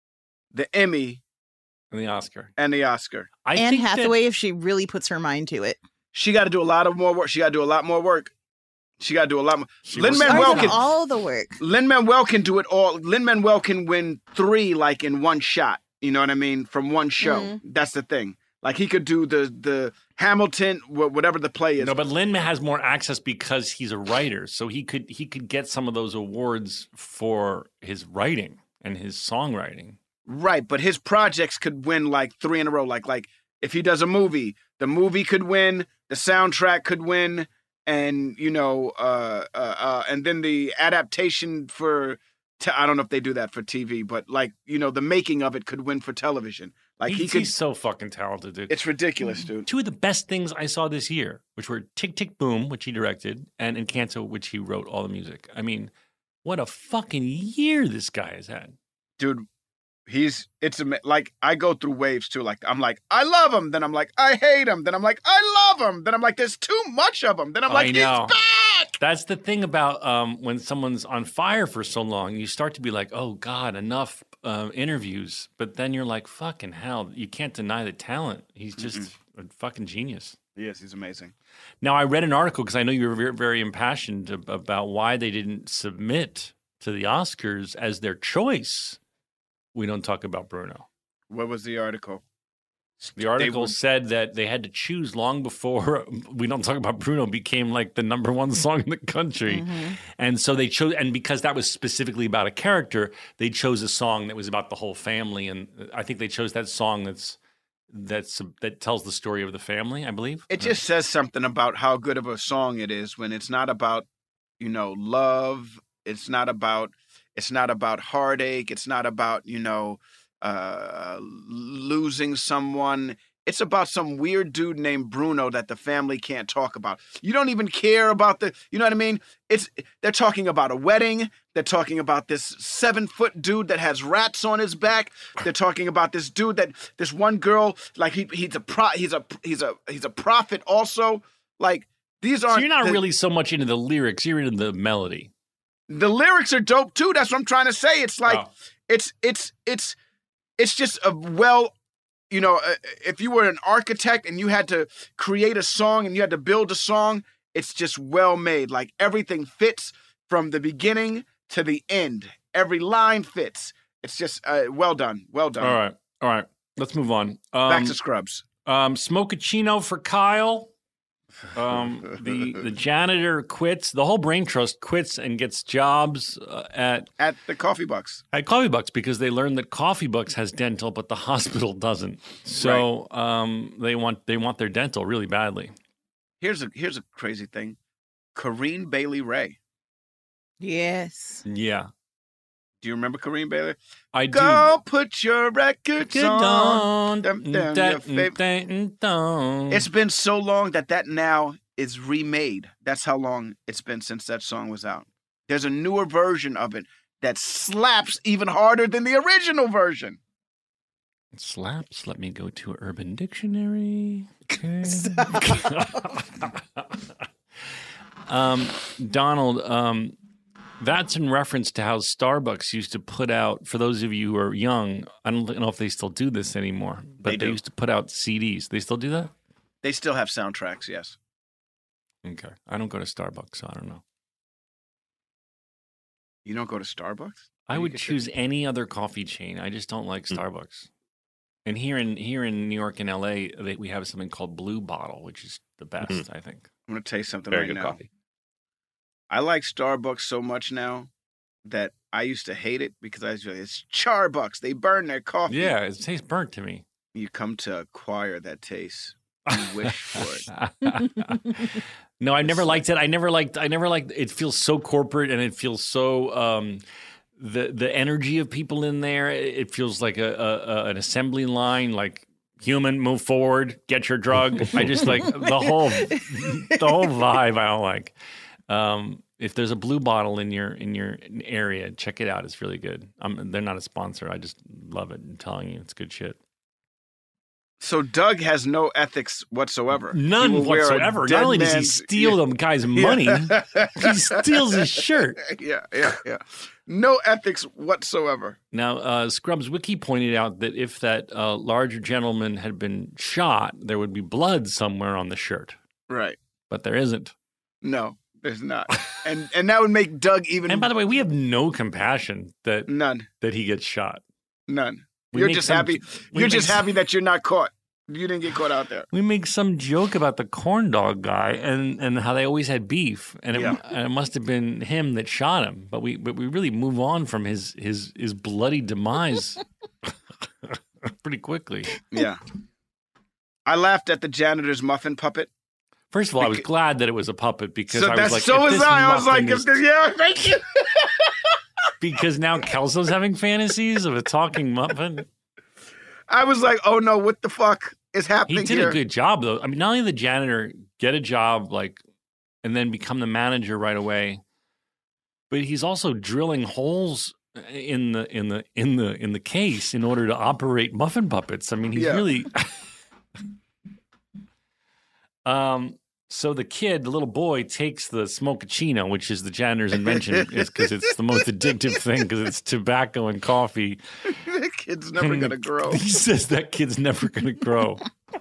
Speaker 2: the Emmy,
Speaker 1: And the Oscar.
Speaker 2: and the Oscar?
Speaker 1: I
Speaker 4: Anne
Speaker 1: think that-
Speaker 4: Hathaway, if she really puts her mind to it.
Speaker 2: She got to do a lot of more work. She got to do a lot more work. She got to do a lot more.
Speaker 1: She was-
Speaker 2: Lin-Manuel
Speaker 4: Starts
Speaker 2: can,
Speaker 4: with all the work.
Speaker 2: Lin-Manuel can do it all. Lin-Manuel can win three, like, in one shot. You know what I mean? From one show.
Speaker 4: Mhm.
Speaker 2: That's the thing. Like, he could do the the Hamilton, wh- whatever the play is.
Speaker 1: No, but Lin has more access because he's a writer, so he could he could get some of those awards for his writing and his songwriting.
Speaker 2: Right, but his projects could win like three in a row. Like, like if he does a movie, the movie could win, the soundtrack could win, and you know, uh, uh, uh and then the adaptation for. Te- I don't know if they do that for T V, but like you know, the making of it could win for television. Like
Speaker 1: he's,
Speaker 2: he could.
Speaker 1: he's so fucking talented, dude.
Speaker 2: It's ridiculous, dude.
Speaker 1: Two of the best things I saw this year, which were Tick Tick Boom, which he directed, and Encanto, which he wrote all the music. I mean, what a fucking year this guy has had.
Speaker 2: Dude, he's it's ama- like I go through waves too. Like I'm like I love him, then I'm like I hate him, then I'm like I love him, then I'm like there's too much of him, then I'm
Speaker 1: I
Speaker 2: like he's
Speaker 1: know.
Speaker 2: back.
Speaker 1: That's the thing about um, when someone's on fire for so long, you start to be like, oh, God, enough uh, interviews. But then you're like, fucking hell, you can't deny the talent. He's just a fucking genius.
Speaker 2: Yes, he's amazing.
Speaker 1: Now, I read an article because I know you were very, very impassioned ab- about why they didn't submit to the Oscars as their choice. We Don't Talk About Bruno.
Speaker 2: What was the article?
Speaker 1: The article
Speaker 2: would-
Speaker 1: said that they had to choose long before We Don't Talk About Bruno became like the number one song in the country.
Speaker 4: Mm-hmm.
Speaker 1: And so they chose, and because that was specifically about a character, they chose a song that was about the whole family. And I think they chose that song that's that's that tells the story of the family, I believe.
Speaker 2: It just says something about how good of a song it is when it's not about, you know, love. It's not about it's not about heartache. It's not about, you know, uh, losing someone. It's about some weird dude named Bruno that the family can't talk about. You don't even care about the, you know what I mean? It's they're talking about a wedding. They're talking about this seven foot dude that has rats on his back. They're talking about this dude that this one girl like he he's a pro he's a he's a he's a prophet also. Like these aren't.
Speaker 1: So you're not
Speaker 2: the,
Speaker 1: really so much into the lyrics; you're into the melody.
Speaker 2: The lyrics are dope too. That's what I'm trying to say. It's like
Speaker 1: Oh.
Speaker 2: it's it's it's it's just a well. You know, uh, if you were an architect and you had to create a song and you had to build a song, it's just well made. Like everything fits from the beginning to the end. Every line fits. It's just uh, well done. Well done.
Speaker 1: All right, all right. Let's move on. Um,
Speaker 2: Back to Scrubs.
Speaker 1: um, Smokachino for Kyle. Um, the the janitor quits. The whole brain trust quits and gets jobs uh, at
Speaker 2: At the Coffee Bucks.
Speaker 1: at Coffee Bucks because they learned that Coffee Bucks has dental, but the hospital doesn't. So um, they want they want their dental really badly.
Speaker 2: Here's a here's a crazy thing. Corrine Bailey Ray.
Speaker 4: Yes.
Speaker 1: Yeah,
Speaker 2: Do you remember Corrine Bailey?
Speaker 1: I do.
Speaker 2: Go put your records
Speaker 1: Good
Speaker 2: on.
Speaker 1: dawn.
Speaker 2: Dum, dum,
Speaker 1: Dun,
Speaker 2: your fav-
Speaker 1: dun, dun.
Speaker 2: It's been so long that that now is remade. That's how long it's been since that song was out. There's a newer version of it that slaps even harder than the original version.
Speaker 1: Slaps. Let me go to Urban Dictionary. Okay. um, Donald, um, that's in reference to how Starbucks used to put out, for those of you who are young, I don't know if they still do this anymore, but
Speaker 2: They
Speaker 1: they,
Speaker 2: do.
Speaker 1: used to put out C Ds. They still do that?
Speaker 2: They still have soundtracks, yes.
Speaker 1: Okay. I don't go to Starbucks, so I don't know.
Speaker 2: You don't go to Starbucks?
Speaker 1: I
Speaker 2: do you
Speaker 1: would
Speaker 2: get
Speaker 1: choose any other coffee chain. I just don't like Starbucks. And here in here in New York and L A, they, we have something called Blue Bottle, which is the best,
Speaker 5: Mhm.
Speaker 1: I think.
Speaker 2: I'm going to tell you something
Speaker 5: Very
Speaker 2: right
Speaker 5: good
Speaker 2: now.
Speaker 5: coffee.
Speaker 2: I like Starbucks so much now that I used to hate it because I was like, it's Charbucks. They burn their coffee.
Speaker 1: Yeah, it tastes burnt to me.
Speaker 2: You come to acquire that taste. You wish for it.
Speaker 1: No, I never
Speaker 2: It's
Speaker 1: liked it. I never liked. I never liked. It feels so corporate, and it feels so um, the the energy of people in there. It feels like a, a, a an assembly line. Like human, move forward, get your drug. I just like the whole the whole vibe. I don't like. Um, if there's a Blue Bottle in your in your area, check it out. It's really good. Um, they're not a sponsor. I just love it. I'm telling you, it's good shit.
Speaker 2: So Doug has no ethics whatsoever. He
Speaker 1: None
Speaker 2: will wear a
Speaker 1: whatsoever.
Speaker 2: dead
Speaker 1: Not only does he
Speaker 2: man's-
Speaker 1: steal them guy's money,
Speaker 2: Yeah.
Speaker 1: he steals his shirt.
Speaker 2: Yeah, yeah, yeah. No ethics whatsoever.
Speaker 1: Now, uh, Scrubs Wiki pointed out that if that uh, larger gentleman had been shot, there would be blood somewhere on the shirt,
Speaker 2: Right.
Speaker 1: but there isn't.
Speaker 2: No, there's not. And and that would make Doug even
Speaker 1: And by the way, we have no compassion that
Speaker 2: none.
Speaker 1: that he gets shot.
Speaker 2: None.
Speaker 1: We
Speaker 2: You're
Speaker 1: make
Speaker 2: just
Speaker 1: some-
Speaker 2: happy.
Speaker 1: we
Speaker 2: You're
Speaker 1: make
Speaker 2: just
Speaker 1: some-
Speaker 2: happy that you're not caught. You didn't get caught out there.
Speaker 1: We make some joke about the corn dog guy and, and how they always had beef, and it,
Speaker 2: Yeah.
Speaker 1: and it must have been him that shot him. But we but we really move on from his his his bloody demise pretty quickly.
Speaker 2: Yeah. I laughed at the janitor's muffin puppet.
Speaker 1: First of all, I was
Speaker 2: Beca-
Speaker 1: glad that it was a puppet because
Speaker 2: So
Speaker 1: I was
Speaker 2: that's
Speaker 1: like,
Speaker 2: so
Speaker 1: if
Speaker 2: was
Speaker 1: this
Speaker 2: I. I was like,
Speaker 1: muffin
Speaker 2: if
Speaker 1: is-
Speaker 2: this, yeah, thank you.
Speaker 1: because now Kelso's having fantasies of a talking muffin.
Speaker 2: I was like, oh no, what the fuck is
Speaker 1: He
Speaker 2: happening
Speaker 1: did
Speaker 2: here?
Speaker 1: a good job, though. I mean, not only the janitor get a job, like, and then become the manager right away, but he's also drilling holes in the in the in the in the case in order to operate muffin puppets. I mean, he's
Speaker 2: Yeah.
Speaker 1: really. um. So the kid, the little boy, takes the smokachino, which is the janitor's invention, is because it's the most addictive thing because it's tobacco and coffee.
Speaker 2: That kid's never gonna grow.
Speaker 1: He says that kid's never going to grow.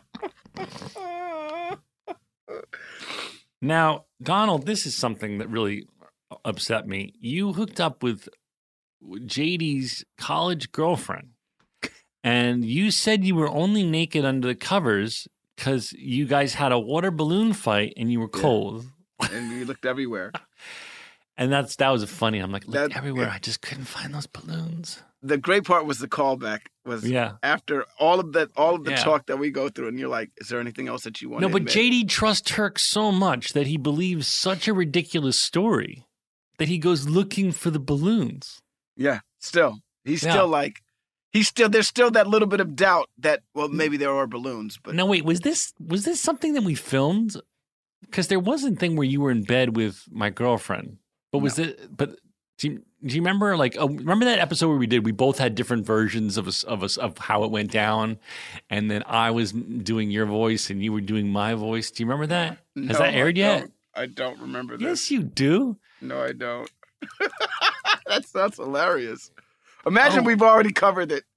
Speaker 1: Now, Donald, this is something that really upset me. You hooked up with J D's college girlfriend, and you said you were only naked under the covers because you guys had a water balloon fight and you were
Speaker 2: Yeah.
Speaker 1: cold.
Speaker 2: And we looked everywhere.
Speaker 1: And that's that was funny. I'm like, look
Speaker 2: That-
Speaker 1: everywhere. I just couldn't find those balloons.
Speaker 2: The great part was the callback. Was
Speaker 1: Yeah.
Speaker 2: after all of that, all of the
Speaker 1: Yeah.
Speaker 2: talk that we go through, and you're like, "Is there anything else that you want?"
Speaker 1: No,
Speaker 2: to
Speaker 1: but
Speaker 2: admit?
Speaker 1: J D trusts Turk so much that he believes such a ridiculous story that he goes looking for the balloons.
Speaker 2: yeah, still, he's
Speaker 1: Yeah.
Speaker 2: still like, he's still. There's still that little bit of doubt that well, maybe there are balloons, but
Speaker 1: Now, wait, was this was this something that we filmed? Because there was a thing where you were in bed with my girlfriend, but was it? But do you, do you remember? Like, oh, remember that episode where we did? We both had different versions of us of us of how it went down, and then I was doing your voice and you were doing my voice. Do you remember that? Has
Speaker 2: No,
Speaker 1: that aired
Speaker 2: I
Speaker 1: yet?
Speaker 2: don't. I don't remember this.
Speaker 1: Yes, you do.
Speaker 2: No, I don't. That sounds hilarious. Imagine
Speaker 1: Oh.
Speaker 2: we've already covered it.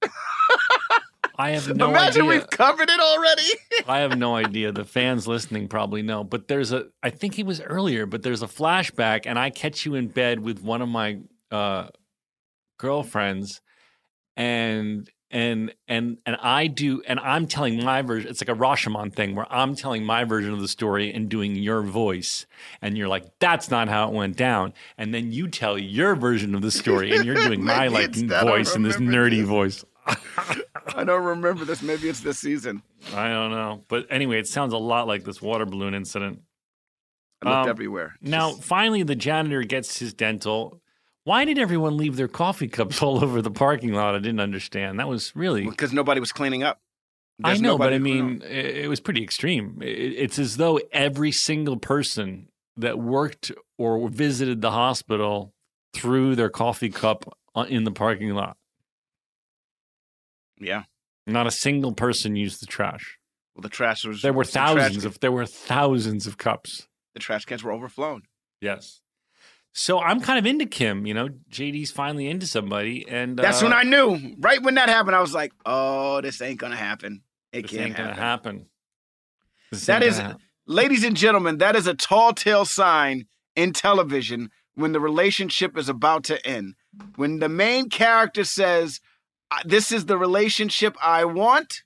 Speaker 1: I have no
Speaker 2: Imagine
Speaker 1: idea.
Speaker 2: we've covered it already.
Speaker 1: I have no idea. The fans listening probably know. But there's a, I think it was earlier, but there's a flashback, and I catch you in bed with one of my uh, girlfriends, and and and and I do, and I'm telling my version. It's like a Rashomon thing where I'm telling my version of the story and doing your voice, and you're like, "That's not how it went down." And then you tell your version of the story, and you're doing my
Speaker 2: Maybe
Speaker 1: like
Speaker 2: it's that I
Speaker 1: voice and this
Speaker 2: remember
Speaker 1: nerdy
Speaker 2: this.
Speaker 1: voice.
Speaker 2: I don't remember this. Maybe it's this season.
Speaker 1: I don't know, but anyway, it sounds a lot like this water balloon incident.
Speaker 2: I looked
Speaker 1: Um,
Speaker 2: everywhere.
Speaker 1: Now,
Speaker 2: Just-
Speaker 1: finally, the janitor gets his dental. Why did everyone leave their coffee cups all over the parking lot? I didn't understand. That was really.
Speaker 2: because nobody was cleaning up.
Speaker 1: I
Speaker 2: There's
Speaker 1: know, but
Speaker 2: nobody
Speaker 1: I
Speaker 2: to clean
Speaker 1: mean, it, it was pretty extreme. It, it's as though every single person that worked or visited the hospital threw their coffee cup on- in the parking lot.
Speaker 2: Yeah.
Speaker 1: Not a single person used the trash.
Speaker 2: Well, the trash was...
Speaker 1: There were
Speaker 2: the trash-
Speaker 1: thousands of there were thousands of cups.
Speaker 2: The trash cans were overflowing.
Speaker 1: Yes. So I'm kind of into Kim. You know, J D's finally into somebody, and
Speaker 2: That's
Speaker 1: uh,
Speaker 2: when I knew. Right when that happened, I was like, "Oh, this ain't gonna happen. It
Speaker 1: this
Speaker 2: can't
Speaker 1: ain't gonna
Speaker 2: happen."
Speaker 1: happen. This
Speaker 2: That
Speaker 1: ain't
Speaker 2: is,
Speaker 1: gonna happen.
Speaker 2: ladies and gentlemen, that is a tall tale sign in television when the relationship is about to end. When the main character says, "This is the relationship I want,"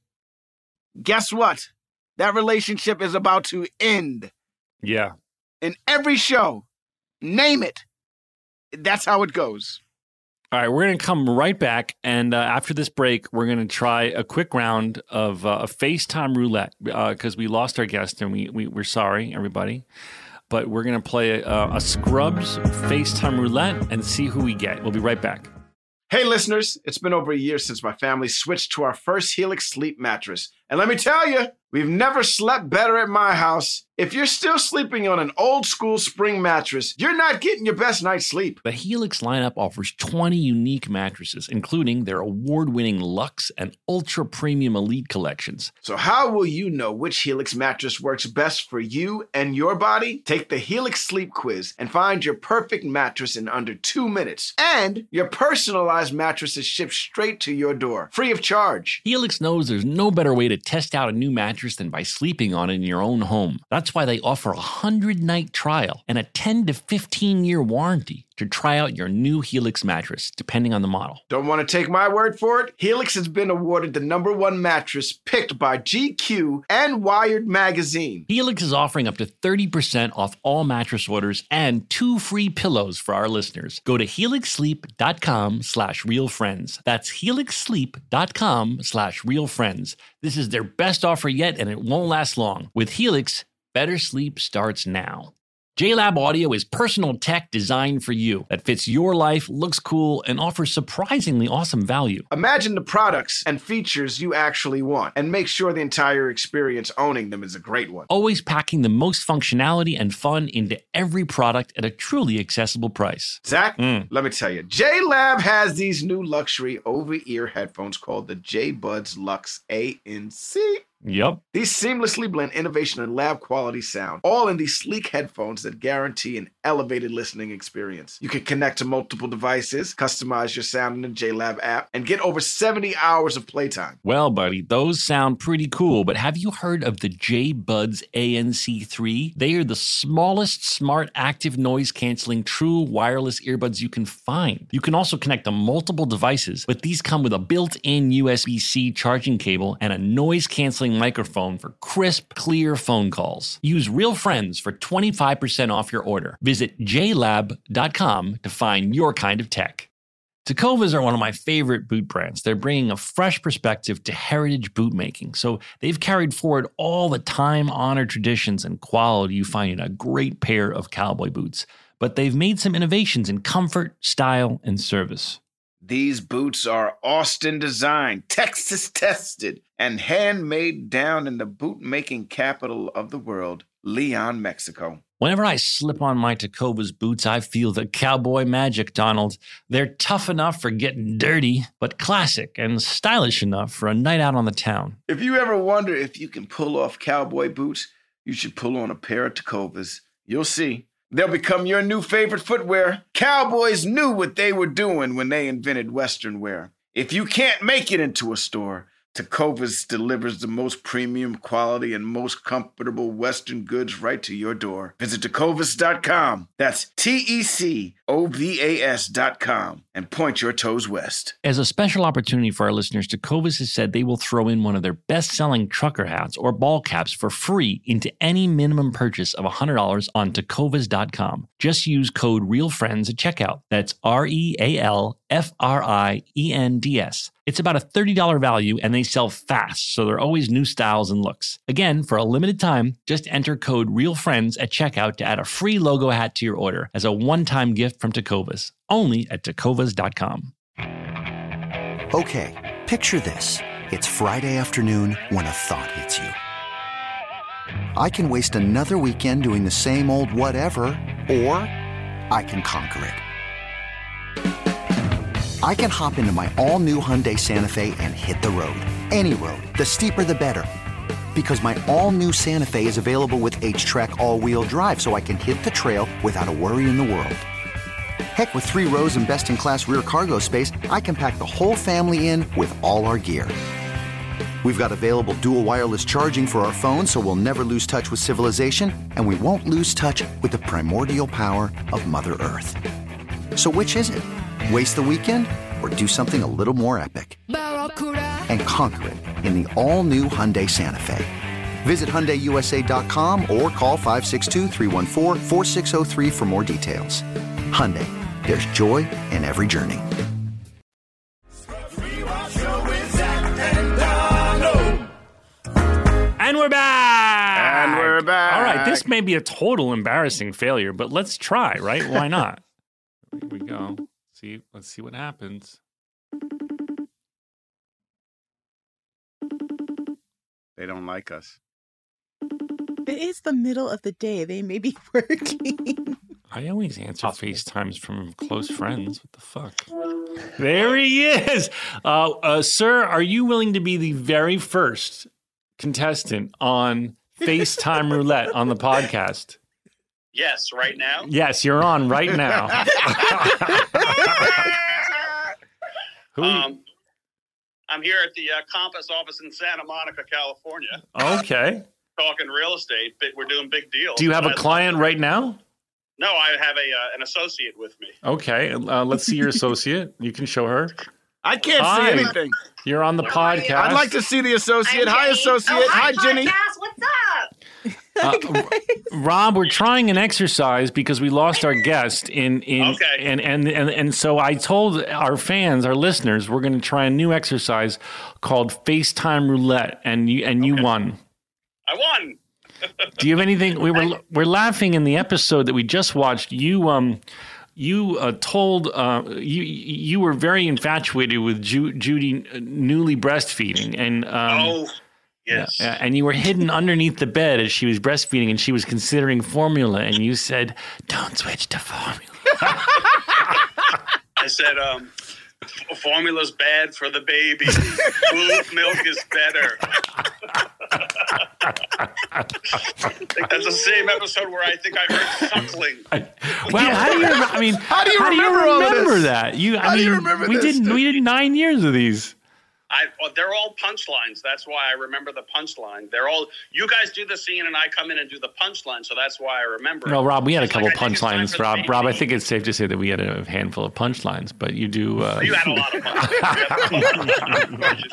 Speaker 2: guess what? That relationship is about to end.
Speaker 1: Yeah.
Speaker 2: In every show. Name it. That's how it goes.
Speaker 1: All right, we're going to come right back, and uh, after this break, we're going to try a quick round of uh, a FaceTime roulette because uh, we lost our guest, and we, we we're sorry, everybody. But we're going to play a, a Scrubs FaceTime roulette and see who we get. We'll be right back.
Speaker 2: Hey, listeners, it's been over a year since my family switched to our first Helix sleep mattress. And let me tell you, we've never slept better at my house. If you're still sleeping on an old school spring mattress, you're not getting your best night's sleep.
Speaker 1: The Helix lineup offers twenty unique mattresses, including their award-winning Luxe and Ultra Premium Elite collections.
Speaker 2: So how will you know which Helix mattress works best for you and your body? Take the Helix Sleep Quiz and find your perfect mattress in under two minutes. And your personalized mattress is shipped straight to your door, free of charge.
Speaker 1: Helix knows there's no better way to test out a new mattress than by sleeping on it in your own home. That's why they offer a one hundred night trial and a ten to fifteen year warranty to try out your new Helix mattress, depending on the model.
Speaker 2: Don't want to take my word for it? Helix has been awarded the number one mattress picked by G Q and Wired Magazine.
Speaker 1: Helix is offering up to thirty percent off all mattress orders and two free pillows for our listeners. Go to helixsleep.com slash realfriends. That's helixsleep.com slash realfriends. This is their best offer yet, and it won't last long. With Helix, better sleep starts now. J-Lab Audio is personal tech designed for you that fits your life, looks cool, and offers surprisingly awesome value.
Speaker 2: Imagine the products and features you actually want, and make sure the entire experience owning them is a great one.
Speaker 1: Always packing the most functionality and fun into every product at a truly accessible price.
Speaker 2: Zach,
Speaker 1: Mm.
Speaker 2: let me tell you, J-Lab has these new luxury over-ear headphones called the J-Buds Luxe A N C.
Speaker 1: Yep.
Speaker 2: These seamlessly blend innovation and lab quality sound, all in these sleek headphones that guarantee an elevated listening experience. You can connect to multiple devices, customize your sound in the J-Lab app, and get over seventy hours of playtime.
Speaker 1: Well, buddy, those sound pretty cool, but have you heard of the J-Buds A N C three? They are the smallest smart active noise canceling true wireless earbuds you can find. You can also connect to multiple devices, but these come with a built-in U S B-C charging cable and a noise canceling microphone for crisp, clear phone calls. Use Real Friends for twenty-five percent off your order. Visit j lab dot com to find your kind of tech. Tecovas are one of my favorite boot brands. They're bringing a fresh perspective to heritage boot making. So they've carried forward all the time-honored traditions and quality you find in a great pair of cowboy boots. But they've made some innovations in comfort, style, and service.
Speaker 2: These boots are Austin designed, Texas tested, and handmade down in the boot-making capital of the world, Leon, Mexico.
Speaker 1: Whenever I slip on my Tecovas boots, I feel the cowboy magic, Donald. They're tough enough for getting dirty, but classic and stylish enough for a night out on the town.
Speaker 2: If you ever wonder if you can pull off cowboy boots, you should pull on a pair of Tecovas. You'll see. They'll become your new favorite footwear. Cowboys knew what they were doing when they invented Western wear. If you can't make it into a store, Tecovas delivers the most premium quality and most comfortable Western goods right to your door. Visit tecovas dot com. That's T E C O V A S dot com and point your toes west.
Speaker 1: As a special opportunity for our listeners, Tecovas has said they will throw in one of their best-selling trucker hats or ball caps for free into any minimum purchase of one hundred dollars on tecovas dot com. Just use code REALFRIENDS at checkout. That's R E A L F R I E N D S. It's about a thirty dollars value, and they sell fast, so there are always new styles and looks. Again, for a limited time, just enter code REALFRIENDS at checkout to add a free logo hat to your order as a one-time gift from Tecovas, only at tecovas dot com.
Speaker 7: Okay, picture this. It's Friday afternoon when a thought hits you. I can waste another weekend doing the same old whatever, or I can conquer it. I can hop into my all-new Hyundai Santa Fe and hit the road. Any road. The steeper, the better. Because my all-new Santa Fe is available with H-Track all-wheel drive, so I can hit the trail without a worry in the world. Heck, with three rows and best-in-class rear cargo space, I can pack the whole family in with all our gear. We've got available dual wireless charging for our phones, so we'll never lose touch with civilization, and we won't lose touch with the primordial power of Mother Earth. So which is it? Waste the weekend or do something a little more epic? And conquer it in the all-new Hyundai Santa Fe. Visit Hyundai U S A dot com or call five six two, three one four, four six zero three for more details. Hyundai, there's joy in every journey.
Speaker 1: And we're back!
Speaker 2: And we're back.
Speaker 1: All right, this may be a total embarrassing failure, but let's try, right? Why not? Here we go. See, let's see what happens.
Speaker 2: They don't like us.
Speaker 4: It is the middle of the day. They may be working.
Speaker 1: I always answer FaceTimes from close friends. What the fuck? There he is. Uh, uh, sir, are you willing to be the very first contestant on FaceTime Roulette on the podcast?
Speaker 8: Yes, right now.
Speaker 1: Yes, you're on right now. Who?
Speaker 8: Um, I'm here at the uh, Compass office in Santa Monica, California.
Speaker 1: Okay.
Speaker 8: Talking real estate, but we're doing big deals.
Speaker 1: Do you have a
Speaker 8: I-
Speaker 1: client right now?
Speaker 8: No, I have a uh, an associate with me.
Speaker 1: Okay, uh, let's see your associate. You can show her.
Speaker 2: I can't
Speaker 1: Hi.
Speaker 2: see anything.
Speaker 1: You're on the podcast.
Speaker 2: I'd like to see the associate.
Speaker 9: I'm
Speaker 2: Hi,
Speaker 9: Jenny.
Speaker 2: associate.
Speaker 9: Oh,
Speaker 2: hi, Jenny.
Speaker 9: podcast. What's up?
Speaker 1: Uh, Rob, we're trying an exercise because we lost our guest in in
Speaker 8: Okay.
Speaker 1: and, and and and so I told our fans, our listeners, we're going to try a new exercise called FaceTime Roulette, and you and you won.
Speaker 8: I won.
Speaker 1: Do you have anything? We were we're laughing in the episode that we just watched. You um. You uh, told uh, you you were very infatuated with Ju- Judy newly breastfeeding, and um,
Speaker 8: oh, yes.
Speaker 1: yeah, and you were hidden underneath the bed as she was breastfeeding, and she was considering formula, and you said, "Don't switch to formula."
Speaker 8: I said, um, f- formula's bad for the baby. Blue milk is better. I think that's the same episode where I think I heard suckling.
Speaker 1: Well, how do you? I mean,
Speaker 2: How do you remember all of
Speaker 1: remember
Speaker 2: this?
Speaker 1: that? You, I
Speaker 2: How do
Speaker 1: mean,
Speaker 2: you remember
Speaker 1: we
Speaker 2: this?
Speaker 1: did we did nine years of these.
Speaker 8: I, well, they're all punchlines. That's why I remember the punchline. They're all, you guys do the scene and I come in and do the punchline. So that's why I remember.
Speaker 1: No,
Speaker 8: it.
Speaker 1: Rob, we had a
Speaker 8: It's
Speaker 1: couple
Speaker 8: like, I think it's time
Speaker 1: punchlines.
Speaker 8: for the
Speaker 1: Rob,
Speaker 8: baby.
Speaker 1: Rob, I think it's safe to say that we had a handful of punchlines, but you do. Uh,
Speaker 8: You had a lot of punchlines.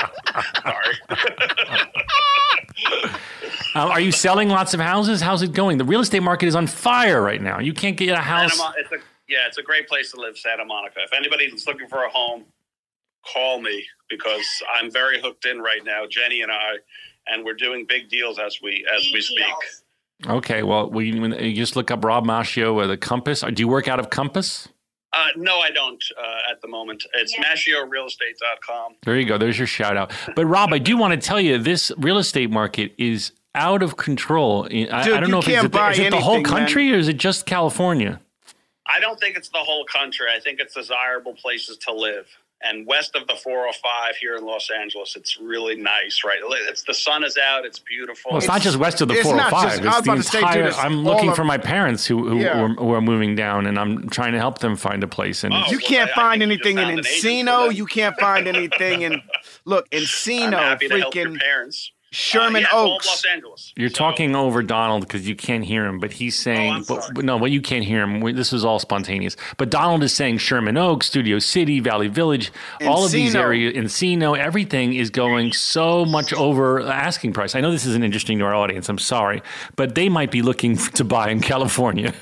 Speaker 8: Sorry.
Speaker 1: Uh, are you selling lots of houses? How's it going? The real estate market is on fire right now. You can't get a house.
Speaker 8: Santa Mon- it's a, yeah, it's a great place to live, Santa Monica. If anybody's looking for a home, call me because I'm very hooked in right now, Jenny and I, and we're doing big deals as we as we speak.
Speaker 1: Okay, well, we when you just look up Rob Maschio with a Compass. Do you work out of Compass?
Speaker 8: Uh, no, I don't uh, at the moment. It's
Speaker 9: Yeah.
Speaker 8: Maschio Real Estate dot com.
Speaker 1: There you go. There's your shout out. But Rob, I do want to tell you, this real estate market is out of control. I,
Speaker 2: Dude,
Speaker 1: I don't
Speaker 2: you
Speaker 1: know if
Speaker 2: can't
Speaker 1: it's,
Speaker 2: buy
Speaker 1: is it the whole
Speaker 2: anything, man.
Speaker 1: country or is it just California?
Speaker 8: I don't think it's the whole country. I think it's desirable places to live. And west of the four oh five here in Los Angeles, it's really nice, right? It's the sun is out. It's beautiful.
Speaker 1: Well, it's, not just west of the
Speaker 2: it's
Speaker 1: four oh
Speaker 2: not
Speaker 1: five.
Speaker 2: just- I
Speaker 1: It's
Speaker 2: was
Speaker 1: the
Speaker 2: about to say,
Speaker 1: entire.
Speaker 2: dude, it's
Speaker 1: I'm
Speaker 2: all
Speaker 1: looking
Speaker 2: of-
Speaker 1: for my parents who who,
Speaker 2: Yeah.
Speaker 1: who, are, who are moving down, and I'm trying to help them find a place. And
Speaker 8: Oh,
Speaker 1: it's-
Speaker 2: You
Speaker 8: well,
Speaker 2: can't
Speaker 8: I- I
Speaker 2: find
Speaker 8: think you just
Speaker 2: anything in
Speaker 8: found an agent for
Speaker 2: Encino.
Speaker 8: that.
Speaker 2: You can't find anything in look
Speaker 8: I'm
Speaker 2: Encino,
Speaker 8: happy to help your
Speaker 2: freaking
Speaker 8: parents.
Speaker 2: Sherman
Speaker 8: uh, yeah, all of
Speaker 2: Oaks.
Speaker 8: Los Angeles.
Speaker 1: You're
Speaker 8: So-
Speaker 1: talking over Donald because you can't hear him, but he's saying,
Speaker 8: Oh, I'm
Speaker 1: but,
Speaker 8: sorry.
Speaker 1: but no, well, you can't hear him. We- This is all spontaneous. But Donald is saying Sherman Oaks, Studio City, Valley Village, all of these
Speaker 2: Encino.
Speaker 1: areas, Encino, everything is going so much over asking price. I know this isn't interesting to our audience. I'm sorry, but they might be looking to buy in California.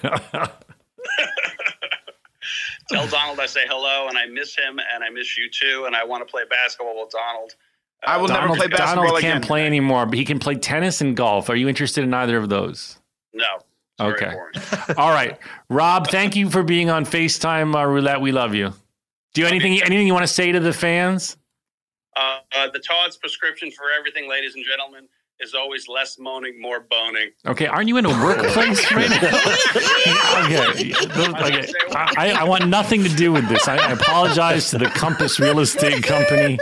Speaker 8: Tell Donald I say hello and I miss him and I miss you too and I want to play basketball with Donald.
Speaker 2: I will
Speaker 1: Donald,
Speaker 2: never play basketball
Speaker 1: Donald
Speaker 2: again.
Speaker 1: can't play anymore, but he can play tennis and golf. Are you interested in either of those?
Speaker 8: No. It's very
Speaker 1: Okay.
Speaker 8: boring.
Speaker 1: All right, Rob. Thank you for being on FaceTime uh, Roulette. We love you. Do you have anything anything you want to say to the fans?
Speaker 8: Uh, uh, the Todd's prescription for everything, ladies and gentlemen, is always less moaning, more boning.
Speaker 1: Okay, aren't you in a workplace right now? okay, okay. I, I want nothing to do with this. I, I apologize to the Compass Real Estate Company.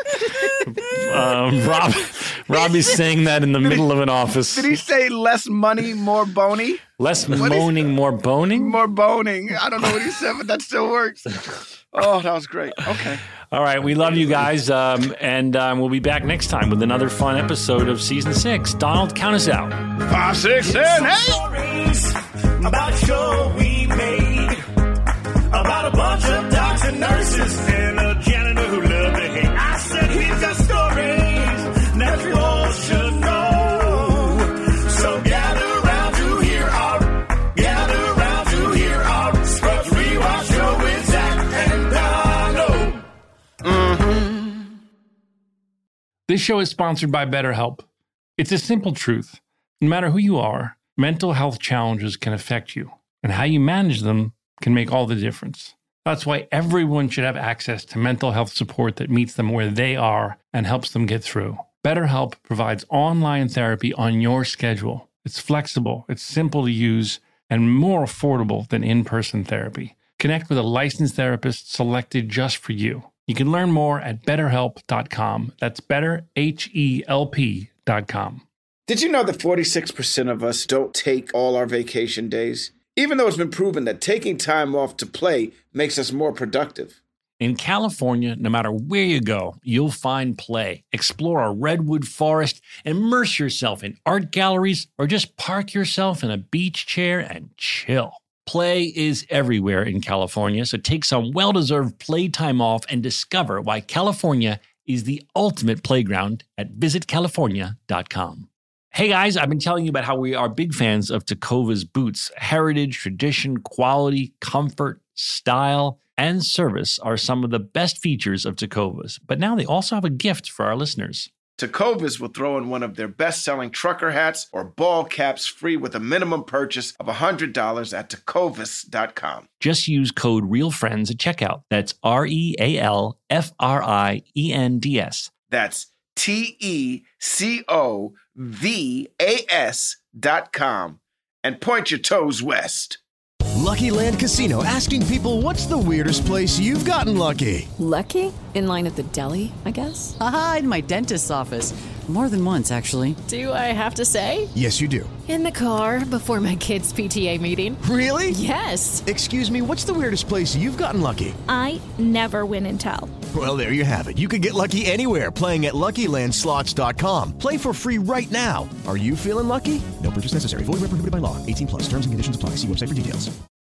Speaker 1: Um, Rob, Robbie's saying that in the middle of an office.
Speaker 2: Did he say less money, more bony?
Speaker 1: Less moaning, more boning?
Speaker 2: More boning. I don't know what he said, but that still works. Oh, that was great. Okay.
Speaker 1: All right, we love you guys, um, and um, we'll be back next time with another fun episode of Season six. Donald, count us out.
Speaker 2: Five, six, seven, eight.
Speaker 6: Stories about show we made. About a bunch of docs and nurses and a janitor who loved to hate. I said he's got stories that you all should know. So gather round to hear our, gather round to hear our Scrubs Rewatch show with Zach and Donald.
Speaker 2: Mm-hmm.
Speaker 1: This show is sponsored by BetterHelp. It's a simple truth. No matter who you are, mental health challenges can affect you, and how you manage them can make all the difference. That's why everyone should have access to mental health support that meets them where they are and helps them get through. BetterHelp provides online therapy on your schedule. It's flexible, it's simple to use, and more affordable than in-person therapy. Connect with a licensed therapist selected just for you. You can learn more at better help dot com. That's better, H E L P dot com.
Speaker 2: Did you know that forty-six percent of us don't take all our vacation days? Even though it's been proven that taking time off to play makes us more productive.
Speaker 1: In California, no matter where you go, you'll find play. Explore a redwood forest, immerse yourself in art galleries, or just park yourself in a beach chair and chill. Play is everywhere in California, so take some well-deserved playtime off and discover why California is the ultimate playground at visit california dot com. Hey guys, I've been telling you about how we are big fans of Tecovas boots. Heritage, tradition, quality, comfort, style, and service are some of the best features of Tecovas. But now they also have a gift for our listeners.
Speaker 2: Tecovas will throw in one of their best-selling trucker hats or ball caps free with a minimum purchase of one hundred dollars at tecovas dot com.
Speaker 1: Just use code REALFRIENDS at checkout. That's R E A L F R I E N D S.
Speaker 2: That's T E C O V A S dot com. And point your toes west.
Speaker 9: Lucky Land Casino, asking people, what's the weirdest place you've gotten lucky?
Speaker 10: Lucky? In line at the deli, I guess?
Speaker 11: Aha, in my dentist's office. More than once, actually.
Speaker 10: Do I have to say?
Speaker 9: Yes, you do.
Speaker 10: In the car before my kids' P T A meeting.
Speaker 9: Really?
Speaker 10: Yes.
Speaker 9: Excuse me, what's the weirdest place you've gotten lucky?
Speaker 12: I never win and tell.
Speaker 9: Well, there you have it. You can get lucky anywhere, playing at lucky land slots dot com. Play for free right now. Are you feeling lucky? No purchase necessary. Void where prohibited by law. eighteen plus. Terms and conditions apply. See website for details.